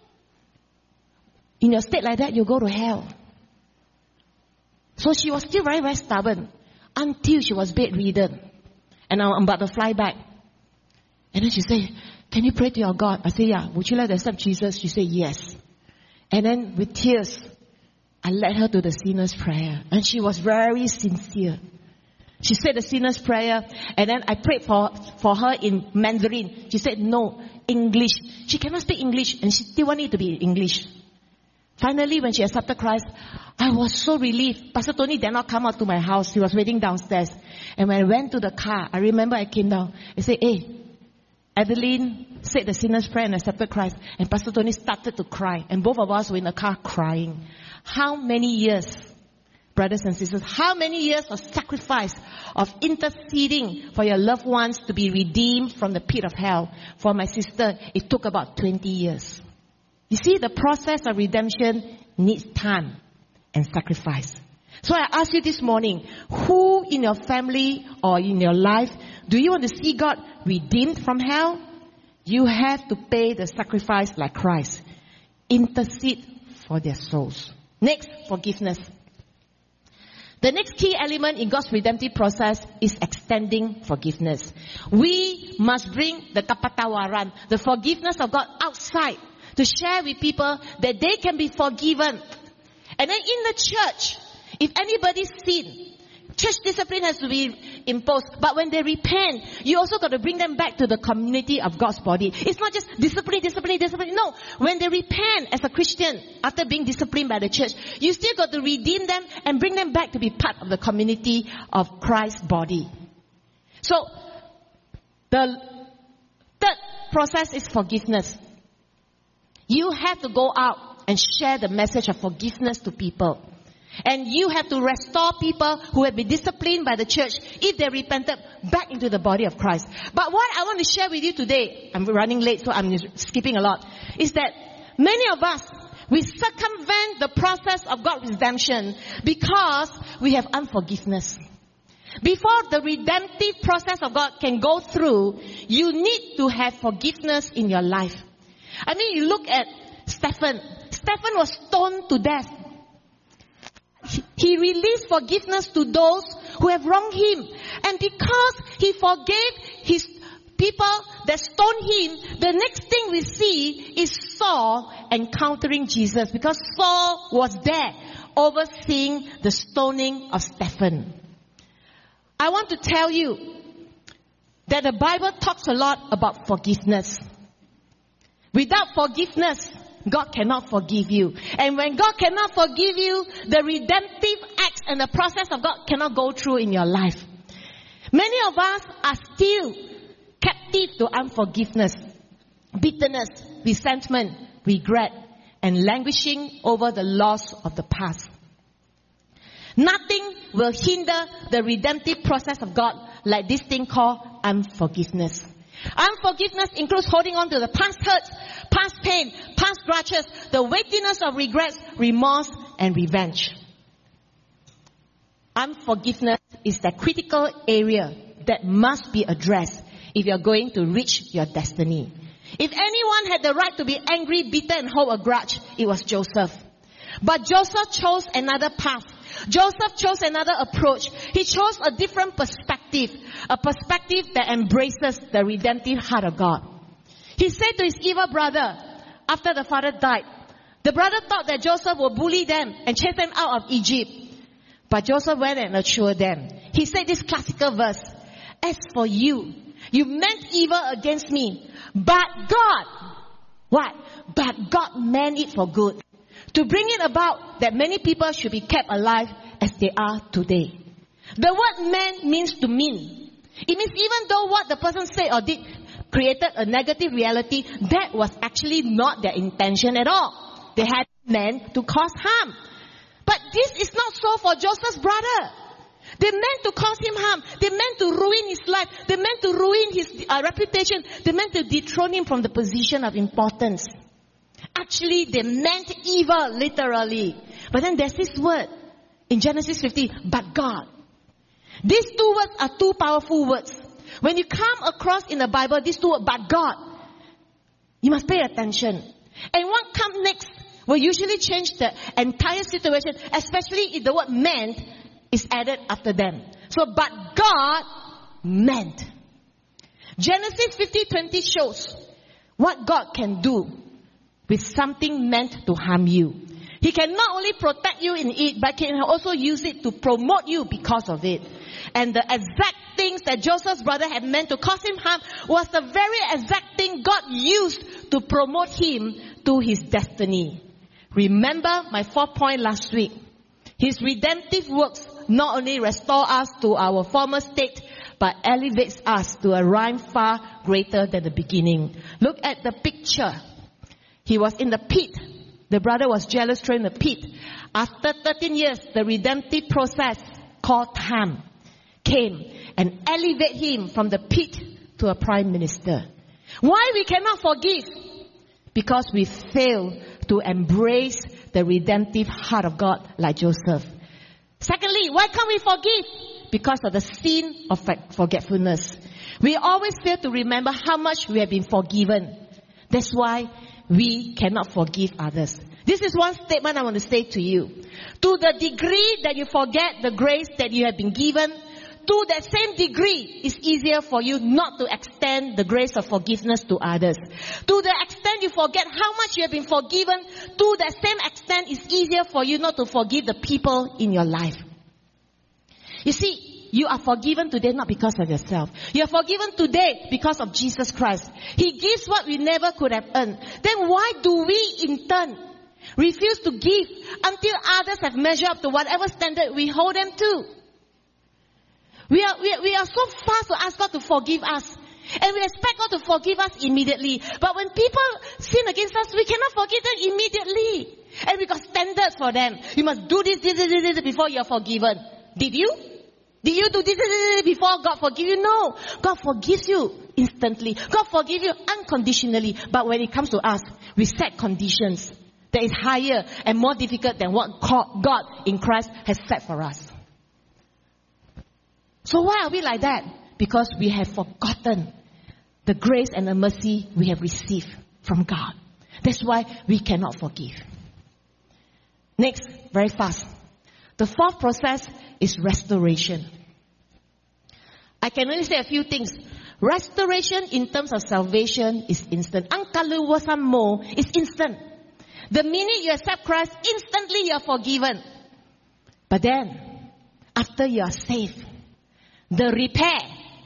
[SPEAKER 1] In your state like that, you go to hell. So she was still very, very stubborn until she was bedridden. And I'm about to fly back. And then she said, can you pray to your God? I said, yeah. Would you like to accept Jesus? She said, yes. And then with tears, I led her to the sinner's prayer. And she was very sincere. She said the sinner's prayer. And then I prayed for, for her in Mandarin. She said, no, English. She cannot speak English. And she still wanted it to be English. Finally, when she accepted Christ, I was so relieved. Pastor Tony did not come out to my house. He was waiting downstairs. And when I went to the car, I remember I came down. I said, hey, Adeline said the sinner's prayer and accepted Christ. And Pastor Tony started to cry. And both of us were in the car crying. How many years, brothers and sisters, how many years of sacrifice, of interceding for your loved ones to be redeemed from the pit of hell? For my sister, it took about twenty years. You see, the process of redemption needs time and sacrifice. So I ask you this morning, who in your family or in your life do you want to see God redeemed from hell? You have to pay the sacrifice like Christ. Intercede for their souls. Next, forgiveness. The next key element in God's redemptive process is extending forgiveness. We must bring the kapatawaran, the forgiveness of God outside, to share with people that they can be forgiven. And then in the church, if anybody sin, church discipline has to be imposed. But when they repent, you also got to bring them back to the community of God's body. It's not just discipline, discipline, discipline. No. When they repent as a Christian, after being disciplined by the church, you still got to redeem them and bring them back to be part of the community of Christ's body. So, the third process is forgiveness. You have to go out and share the message of forgiveness to people. And you have to restore people who have been disciplined by the church, if they repented, back into the body of Christ. But what I want to share with you today, I'm running late so I'm skipping a lot, is that many of us, we circumvent the process of God's redemption because we have unforgiveness. Before the redemptive process of God can go through, you need to have forgiveness in your life. I mean, you look at Stephen. Stephen was stoned to death. He released forgiveness to those who have wronged him. And because he forgave his people that stoned him, the next thing we see is Saul encountering Jesus. Because Saul was there overseeing the stoning of Stephen. I want to tell you that the Bible talks a lot about forgiveness. Without forgiveness, God cannot forgive you. And when God cannot forgive you, the redemptive acts and the process of God cannot go through in your life. Many of us are still captive to unforgiveness, bitterness, resentment, regret, and languishing over the loss of the past. Nothing will hinder the redemptive process of God like this thing called unforgiveness. Unforgiveness includes holding on to the past hurts, past pain, past grudges, the weightiness of regrets, remorse, and revenge. Unforgiveness is the critical area that must be addressed if you are going to reach your destiny. If anyone had the right to be angry, bitter, and hold a grudge, it was Joseph. But Joseph chose another path. Joseph chose another approach. He chose a different perspective. A perspective that embraces the redemptive heart of God. He said to his evil brother, after the father died, the brother thought that Joseph would bully them and chase them out of Egypt. But Joseph went and assured them. He said this classical verse, as for you, you meant evil against me, but God, what? But God meant it for good, to bring it about that many people should be kept alive as they are today. The word meant means to mean. It means even though what the person said or did created a negative reality, that was actually not their intention at all. They had meant to cause harm. But this is not so for Joseph's brother. They meant to cause him harm. They meant to ruin his life. They meant to ruin his uh, reputation. They meant to dethrone him from the position of importance. Actually, they meant evil, literally. But then there's this word in Genesis fifty, but God. These two words are two powerful words. When you come across in the Bible, these two words, but God, you must pay attention. And what comes next will usually change the entire situation, especially if the word meant is added after them. So, but God meant. Genesis fifty twenty shows what God can do with something meant to harm you. He can not only protect you in it, but can also use it to promote you because of it. And the exact things that Joseph's brother had meant to cause him harm was the very exact thing God used to promote him to his destiny. Remember my fourth point last week. His redemptive works not only restore us to our former state, but elevates us to a realm far greater than the beginning. Look at the picture. He was in the pit. The brother was jealous, thrown in the pit. After thirteen years, the redemptive process called time came and elevated him from the pit to a prime minister. Why we cannot forgive? Because we fail to embrace the redemptive heart of God like Joseph. Secondly, why can't we forgive? Because of the sin of forgetfulness. We always fail to remember how much we have been forgiven. That's why we cannot forgive others. This is one statement I want to say to you. To the degree that you forget the grace that you have been given, to that same degree, it's easier for you not to extend the grace of forgiveness to others. To the extent you forget how much you have been forgiven, to that same extent, it's easier for you not to forgive the people in your life. You see, you are forgiven today not because of yourself. You are forgiven today because of Jesus Christ. He gives what we never could have earned. Then why do we in turn refuse to give until others have measured up to whatever standard we hold them to? We are, we are, we are so fast to ask God to forgive us. And we expect God to forgive us immediately. But when people sin against us, we cannot forgive them immediately. And we got standards for them. You must do this, this, this, this before you are forgiven. Did you? Did you do this, this, this before God forgive you? No. God forgives you instantly. God forgives you unconditionally. But when it comes to us, we set conditions that is higher and more difficult than what God in Christ has set for us. So why are we like that? Because we have forgotten the grace and the mercy we have received from God. That's why we cannot forgive. Next, very fast. The fourth process is restoration. I can only say a few things. Restoration in terms of salvation is instant. Ang kaluwasan mo is instant. The minute you accept Christ, instantly you are forgiven. But then, after you are saved, the repair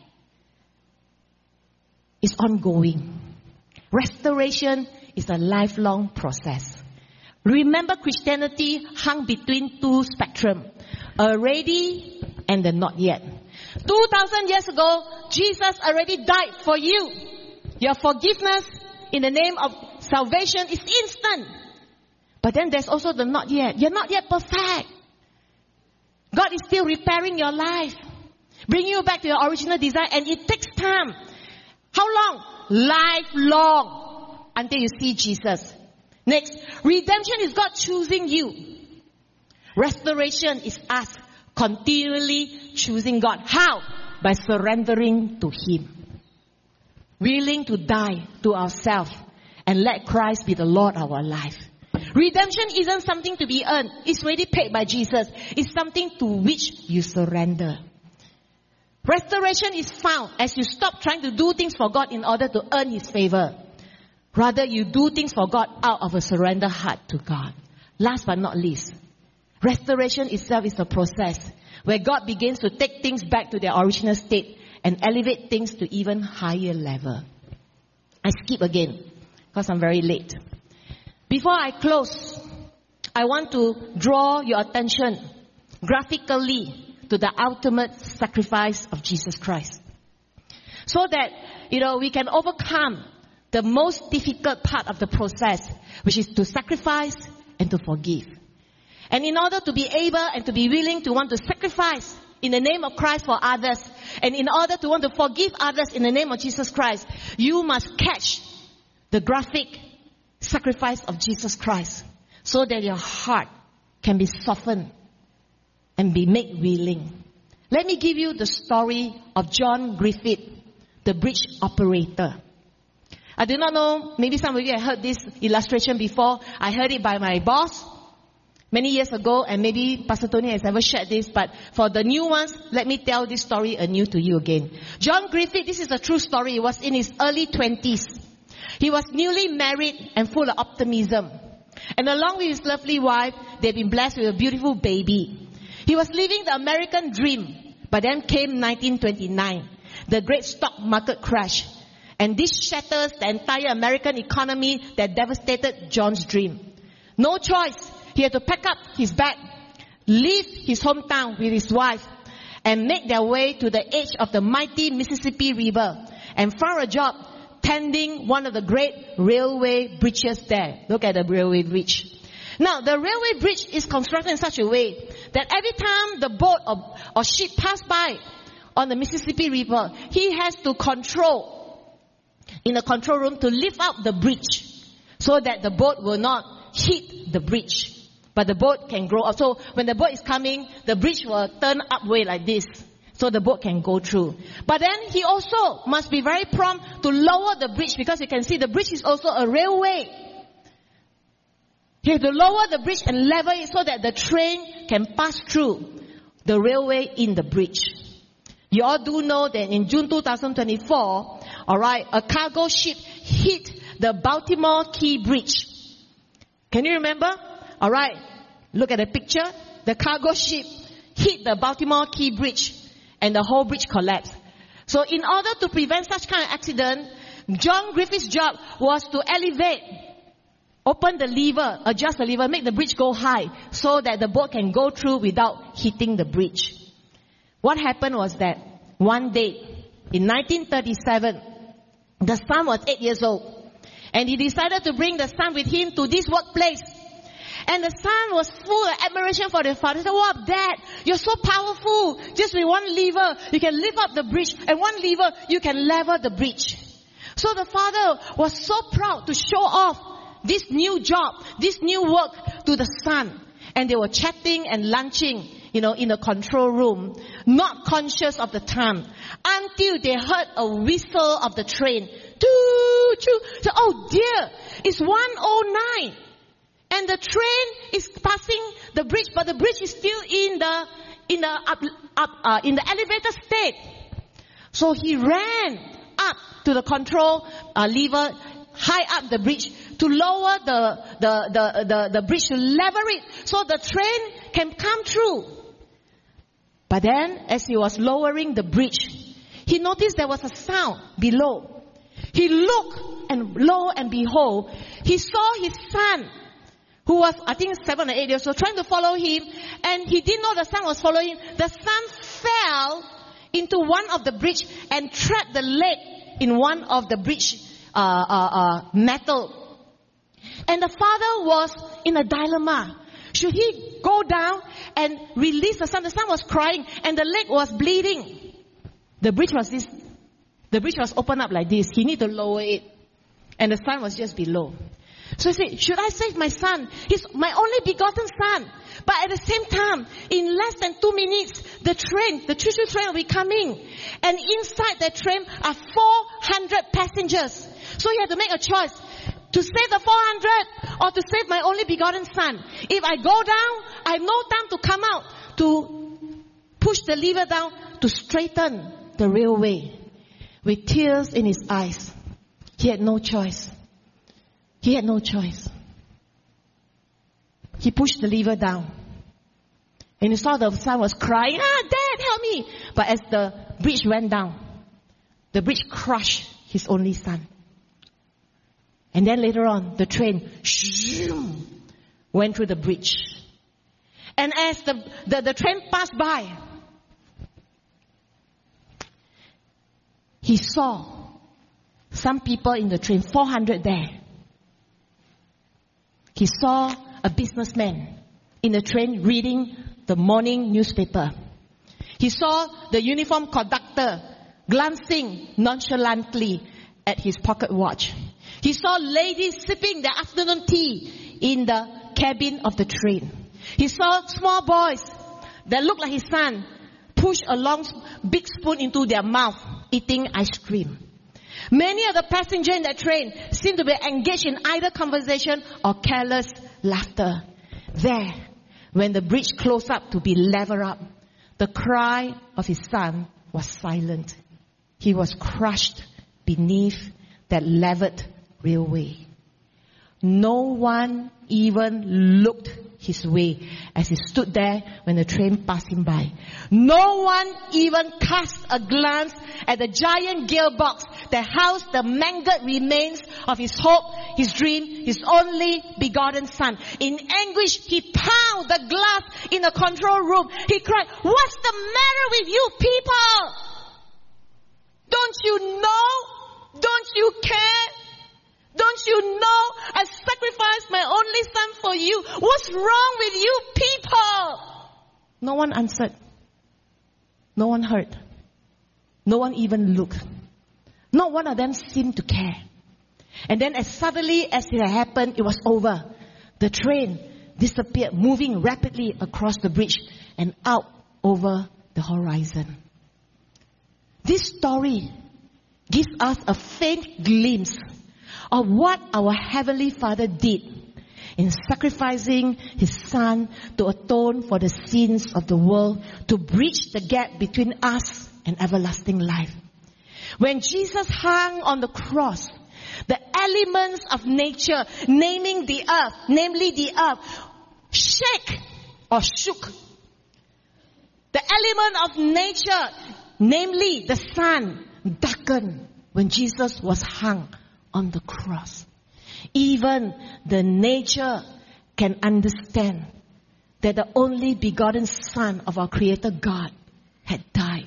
[SPEAKER 1] is ongoing. Restoration is a lifelong process. Remember, Christianity hung between two spectrums, already and the not yet. Two thousand years ago, Jesus already died for you. Your forgiveness in the name of salvation is instant. But then there's also the not yet. You're not yet perfect. God is still repairing your life, bringing you back to your original design, and it takes time. How long? Lifelong, until you see Jesus. Next, redemption is God choosing you. Restoration is us continually choosing God. How? By surrendering to Him. Willing to die to ourselves and let Christ be the Lord of our life. Redemption isn't something to be earned. It's already paid by Jesus. It's something to which you surrender. Restoration is found as you stop trying to do things for God in order to earn His favor. Rather, you do things for God out of a surrender heart to God. Last but not least, restoration itself is a process where God begins to take things back to their original state and elevate things to even higher level. I skip again because I'm very late. Before I close, I want to draw your attention graphically to the ultimate sacrifice of Jesus Christ. So that, you know, we can overcome the most difficult part of the process, which is to sacrifice and to forgive. And in order to be able and to be willing to want to sacrifice in the name of Christ for others, and in order to want to forgive others in the name of Jesus Christ, you must catch the graphic sacrifice of Jesus Christ so that your heart can be softened and be made willing. Let me give you the story of John Griffith, the bridge operator. I do not know, maybe some of you have heard this illustration before. I heard it by my boss many years ago, and maybe Pastor Tony has ever shared this, but for the new ones, let me tell this story anew to you again. John Griffith, this is a true story. He was in his early twenties. He was newly married and full of optimism. And along with his lovely wife, they've been blessed with a beautiful baby. He was living the American dream, but then came nineteen twenty-nine, the great stock market crash. And this shatters the entire American economy that devastated John's dream. No choice. He had to pack up his bag, leave his hometown with his wife, and make their way to the edge of the mighty Mississippi River and found a job tending one of the great railway bridges there. Look at the railway bridge. Now, the railway bridge is constructed in such a way that every time the boat or, or ship pass by on the Mississippi River, he has to control in the control room to lift up the bridge so that the boat will not hit the bridge. But the boat can grow up. So when the boat is coming, the bridge will turn upway like this, so the boat can go through. But then he also must be very prompt to lower the bridge, because you can see the bridge is also a railway. He has to lower the bridge and level it so that the train can pass through the railway in the bridge. You all do know that in June twenty twenty-four, alright, a cargo ship hit the Baltimore Key Bridge. Can you remember? Alright, look at the picture. The cargo ship hit the Baltimore Key Bridge and the whole bridge collapsed. So in order to prevent such kind of accident, John Griffith's job was to elevate, open the lever, adjust the lever, make the bridge go high so that the boat can go through without hitting the bridge. What happened was that one day in nineteen thirty-seven, the son was eight years old, and he decided to bring the son with him to this workplace. And the son was full of admiration for the father. He said, "Wow, Dad, you're so powerful. Just with one lever, you can lift up the bridge. And one lever, you can level the bridge." So the father was so proud to show off this new job, this new work to the son. And they were chatting and lunching, you know, in the control room, not conscious of the time, until they heard a whistle of the train. Choo, choo. So, oh dear, it's one oh nine. And the train is passing the bridge, but the bridge is still in the in the up, up uh, in the elevator state. So he ran up to the control uh, lever, high up the bridge, to lower the the, the the the bridge, to level it so the train can come through. But then, as he was lowering the bridge, he noticed there was a sound below. He looked, and lo and behold, he saw his son, who was, I think, seven or eight years old, trying to follow him, and he didn't know the son was following him. The son fell into one of the bridge and trapped the leg in one of the bridge uh, uh, uh, metal. And the father was in a dilemma. Should he go down and release the son? The son was crying, and the leg was bleeding. The bridge was this. The bridge was opened up like this. He needed to lower it, and the son was just below. So he said, "Should I save my son? He's my only begotten son." But at the same time, in less than two minutes, the train, the choo-choo train will be coming. And inside that train are four hundred passengers. So he had to make a choice. To save the four hundred or to save my only begotten son. If I go down, I have no time to come out to push the lever down to straighten the railway. With tears in his eyes, he had no choice. He had no choice. He pushed the lever down. And he saw the son was crying, ah, Dad, help me. But as the bridge went down, the bridge crushed his only son. And then later on, the train shoom, went through the bridge. And as the, the, the train passed by, he saw some people in the train, four hundred there. He saw a businessman in the train reading the morning newspaper. He saw the uniformed conductor glancing nonchalantly at his pocket watch. He saw ladies sipping their afternoon tea in the cabin of the train. He saw small boys that looked like his son push a long big spoon into their mouth, eating ice cream. Many of the passengers in that train seemed to be engaged in either conversation or careless laughter. There, when the bridge closed up to be leveled up, the cry of his son was silent. He was crushed beneath that leveled railway. No one even looked his way as he stood there when the train passed him by. No one even cast a glance at the giant gearbox that housed the mangled remains of his hope, his dream, his only begotten son. In anguish, he pounded the glass in the control room. He cried, "What's the matter with you people? Don't you know? Don't you care? Don't you know I sacrificed my only son for you? What's wrong with you people?" No one answered. No one heard. No one even looked. Not one of them seemed to care. And then as suddenly as it had happened, it was over. The train disappeared, moving rapidly across the bridge and out over the horizon. This story gives us a faint glimpse of what our Heavenly Father did in sacrificing His Son to atone for the sins of the world, to bridge the gap between us and everlasting life. When Jesus hung on the cross, the elements of nature, naming the earth, namely the earth, shake or shook. The element of nature, namely the sun, darkened when Jesus was hung on the cross. Even the nature can understand that the only begotten Son of our Creator God had died.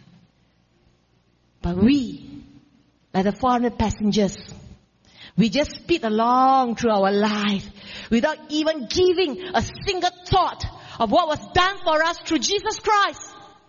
[SPEAKER 1] But we, like the four hundred passengers, we just speed along through our life without even giving a single thought of what was done for us through Jesus Christ.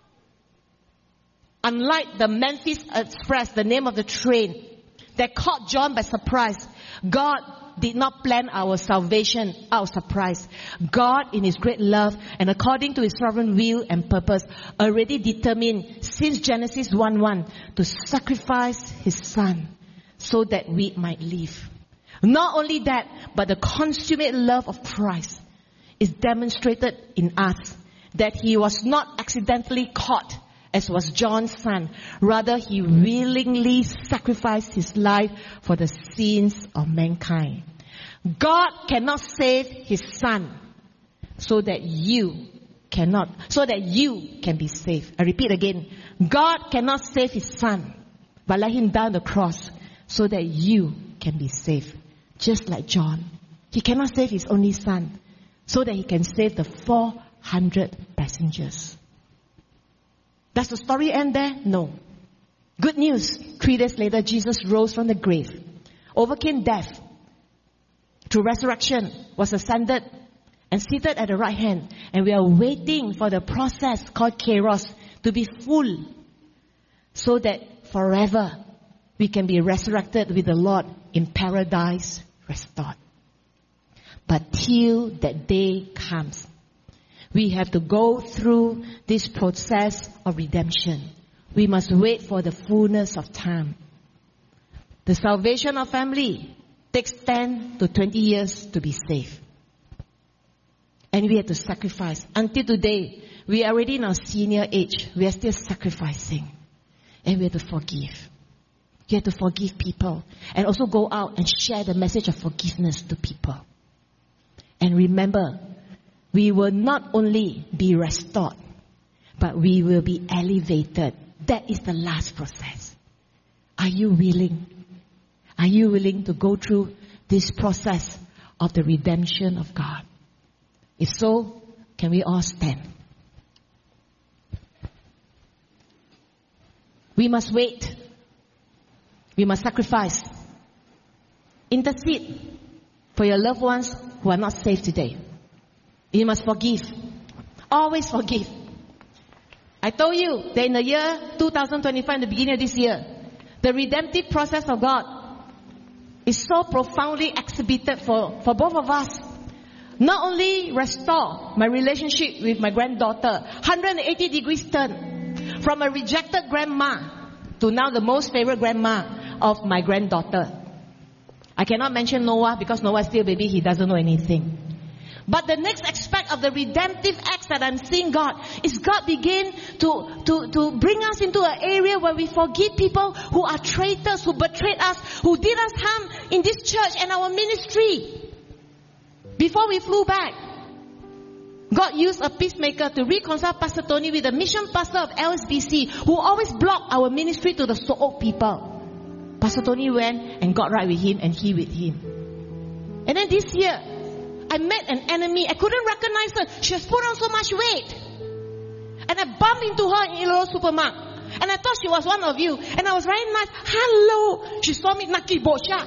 [SPEAKER 1] Unlike the Memphis Express, the name of the train that caught John by surprise, God did not plan our salvation out of surprise. God, in His great love and according to His sovereign will and purpose, already determined since Genesis one one to sacrifice His Son so that we might live. Not only that, but the consummate love of Christ is demonstrated in us, that He was not accidentally caught as was John's son. Rather, He willingly sacrificed His life for the sins of mankind. God cannot save His Son so that you cannot, so that you can be saved. I repeat again. God cannot save His Son, but let Him die on the cross so that you can be saved. Just like John. He cannot save His only Son so that He can save the four hundred passengers. Does the story end there? No. Good news. Three days later, Jesus rose from the grave, overcame death through resurrection, was ascended and seated at the right hand. And we are waiting for the process called Kairos to be full, so that forever we can be resurrected with the Lord in paradise restored. But till that day comes, we have to go through this process of redemption. We must wait for the fullness of time. The salvation of family takes ten to twenty years to be saved. And we have to sacrifice. Until today, we are already in our senior age. We are still sacrificing. And we have to forgive. You have to forgive people. And also go out and share the message of forgiveness to people. And remember, we will not only be restored, but we will be elevated. That is the last process. Are you willing? Are you willing to go through this process of the redemption of God? If so, can we all stand? We must wait. We must sacrifice. Intercede for your loved ones who are not saved today. You must forgive. Always forgive. I told you that in the year two thousand twenty-five, in the beginning of this year, the redemptive process of God is so profoundly exhibited for, for both of us. Not only restore my relationship with my granddaughter, one hundred eighty degrees turn, from a rejected grandma to now the most favorite grandma of my granddaughter. I cannot mention Noah because Noah is still a baby, he doesn't know anything. But the next aspect of the redemptive acts that I'm seeing God is God begin to, to, to bring us into an area where we forgive people who are traitors, who betrayed us, who did us harm in this church and our ministry. Before we flew back, God used a peacemaker to reconcile Pastor Tony with the mission pastor of L S B C who always blocked our ministry to the Sook people. Pastor Tony went and got right with him and he with him. And then this year, I met an enemy. I couldn't recognize her. She has put on so much weight. And I bumped into her in Iloro Supermarket. And I thought she was one of you. And I was very nice. Hello. She saw me. Naki Bosha.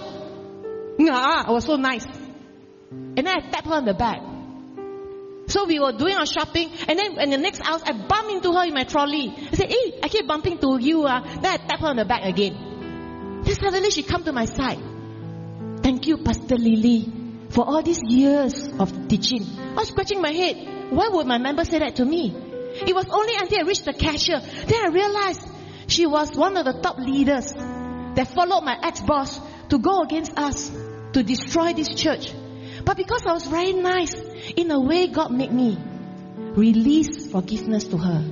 [SPEAKER 1] I was so nice. And then I tapped her on the back. So we were doing our shopping. And then in the next house, I bumped into her in my trolley. I said, hey, I keep bumping to you. Uh. Then I tapped her on the back again. Then suddenly she come to my side. Thank you, Pastor Lily, for all these years of teaching. I was scratching my head. Why would my member say that to me? It was only until I reached the cashier. Then I realized she was one of the top leaders that followed my ex-boss to go against us, to destroy this church. But because I was very nice, in a way God made me release forgiveness to her.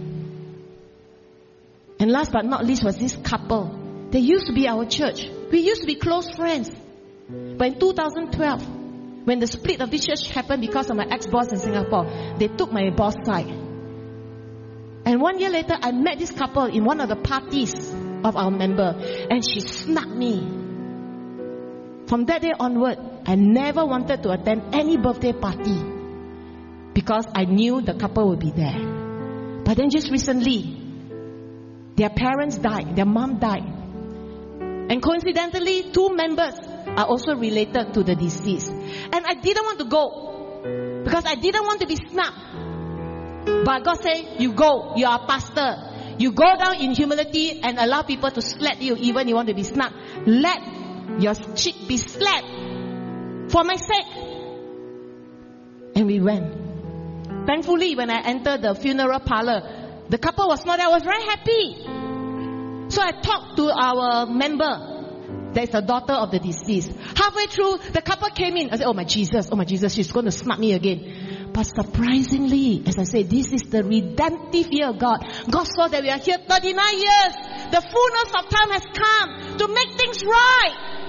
[SPEAKER 1] And last but not least was this couple. They used to be our church. We used to be close friends. But in two thousand twelve, when the split of this church happened because of my ex-boss in Singapore, they took my boss side. And one year later, I met this couple in one of the parties of our member. And she snuck me. From that day onward, I never wanted to attend any birthday party. Because I knew the couple would be there. But then just recently, their parents died. Their mom died. And coincidentally, two members are also related to the deceased. And I didn't want to go because I didn't want to be snubbed. But God said, you go. You are a pastor. You go down in humility and allow people to slap you even you want to be snubbed. Let your cheek be slapped for my sake. And we went. Thankfully, when I entered the funeral parlor, the couple was not there. I was very happy. So I talked to our member, that is the daughter of the deceased. Halfway through, the couple came in. I said, oh my Jesus, oh my Jesus, she's going to snap me again. But surprisingly, as I said, this is the redemptive year of God. God saw that we are here thirty-nine years. The fullness of time has come to make things right.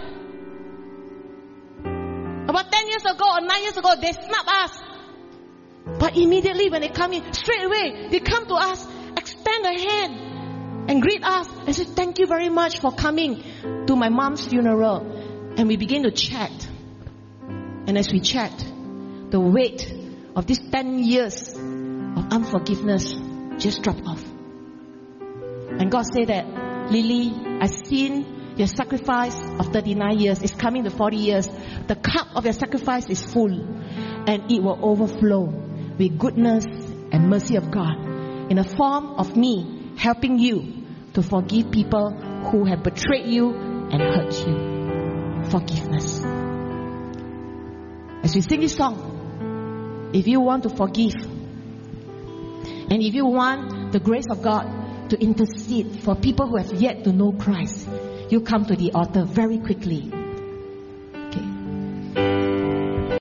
[SPEAKER 1] About ten years ago or nine years ago, they snapped us. But immediately when they come in, straight away, they come to us, extend a hand, and greet us and say, thank you very much for coming to my mom's funeral. And we begin to chat. And as we chat, the weight of these ten years of unforgiveness just dropped off. And God said that, Lily, I've seen your sacrifice of thirty-nine years. It's coming to forty years. The cup of your sacrifice is full. And it will overflow with goodness and mercy of God in the form of me helping you to forgive people who have betrayed you and hurt you. Forgiveness. As we sing this song, if you want to forgive, and if you want the grace of God to intercede for people who have yet to know Christ, you come to the altar very quickly.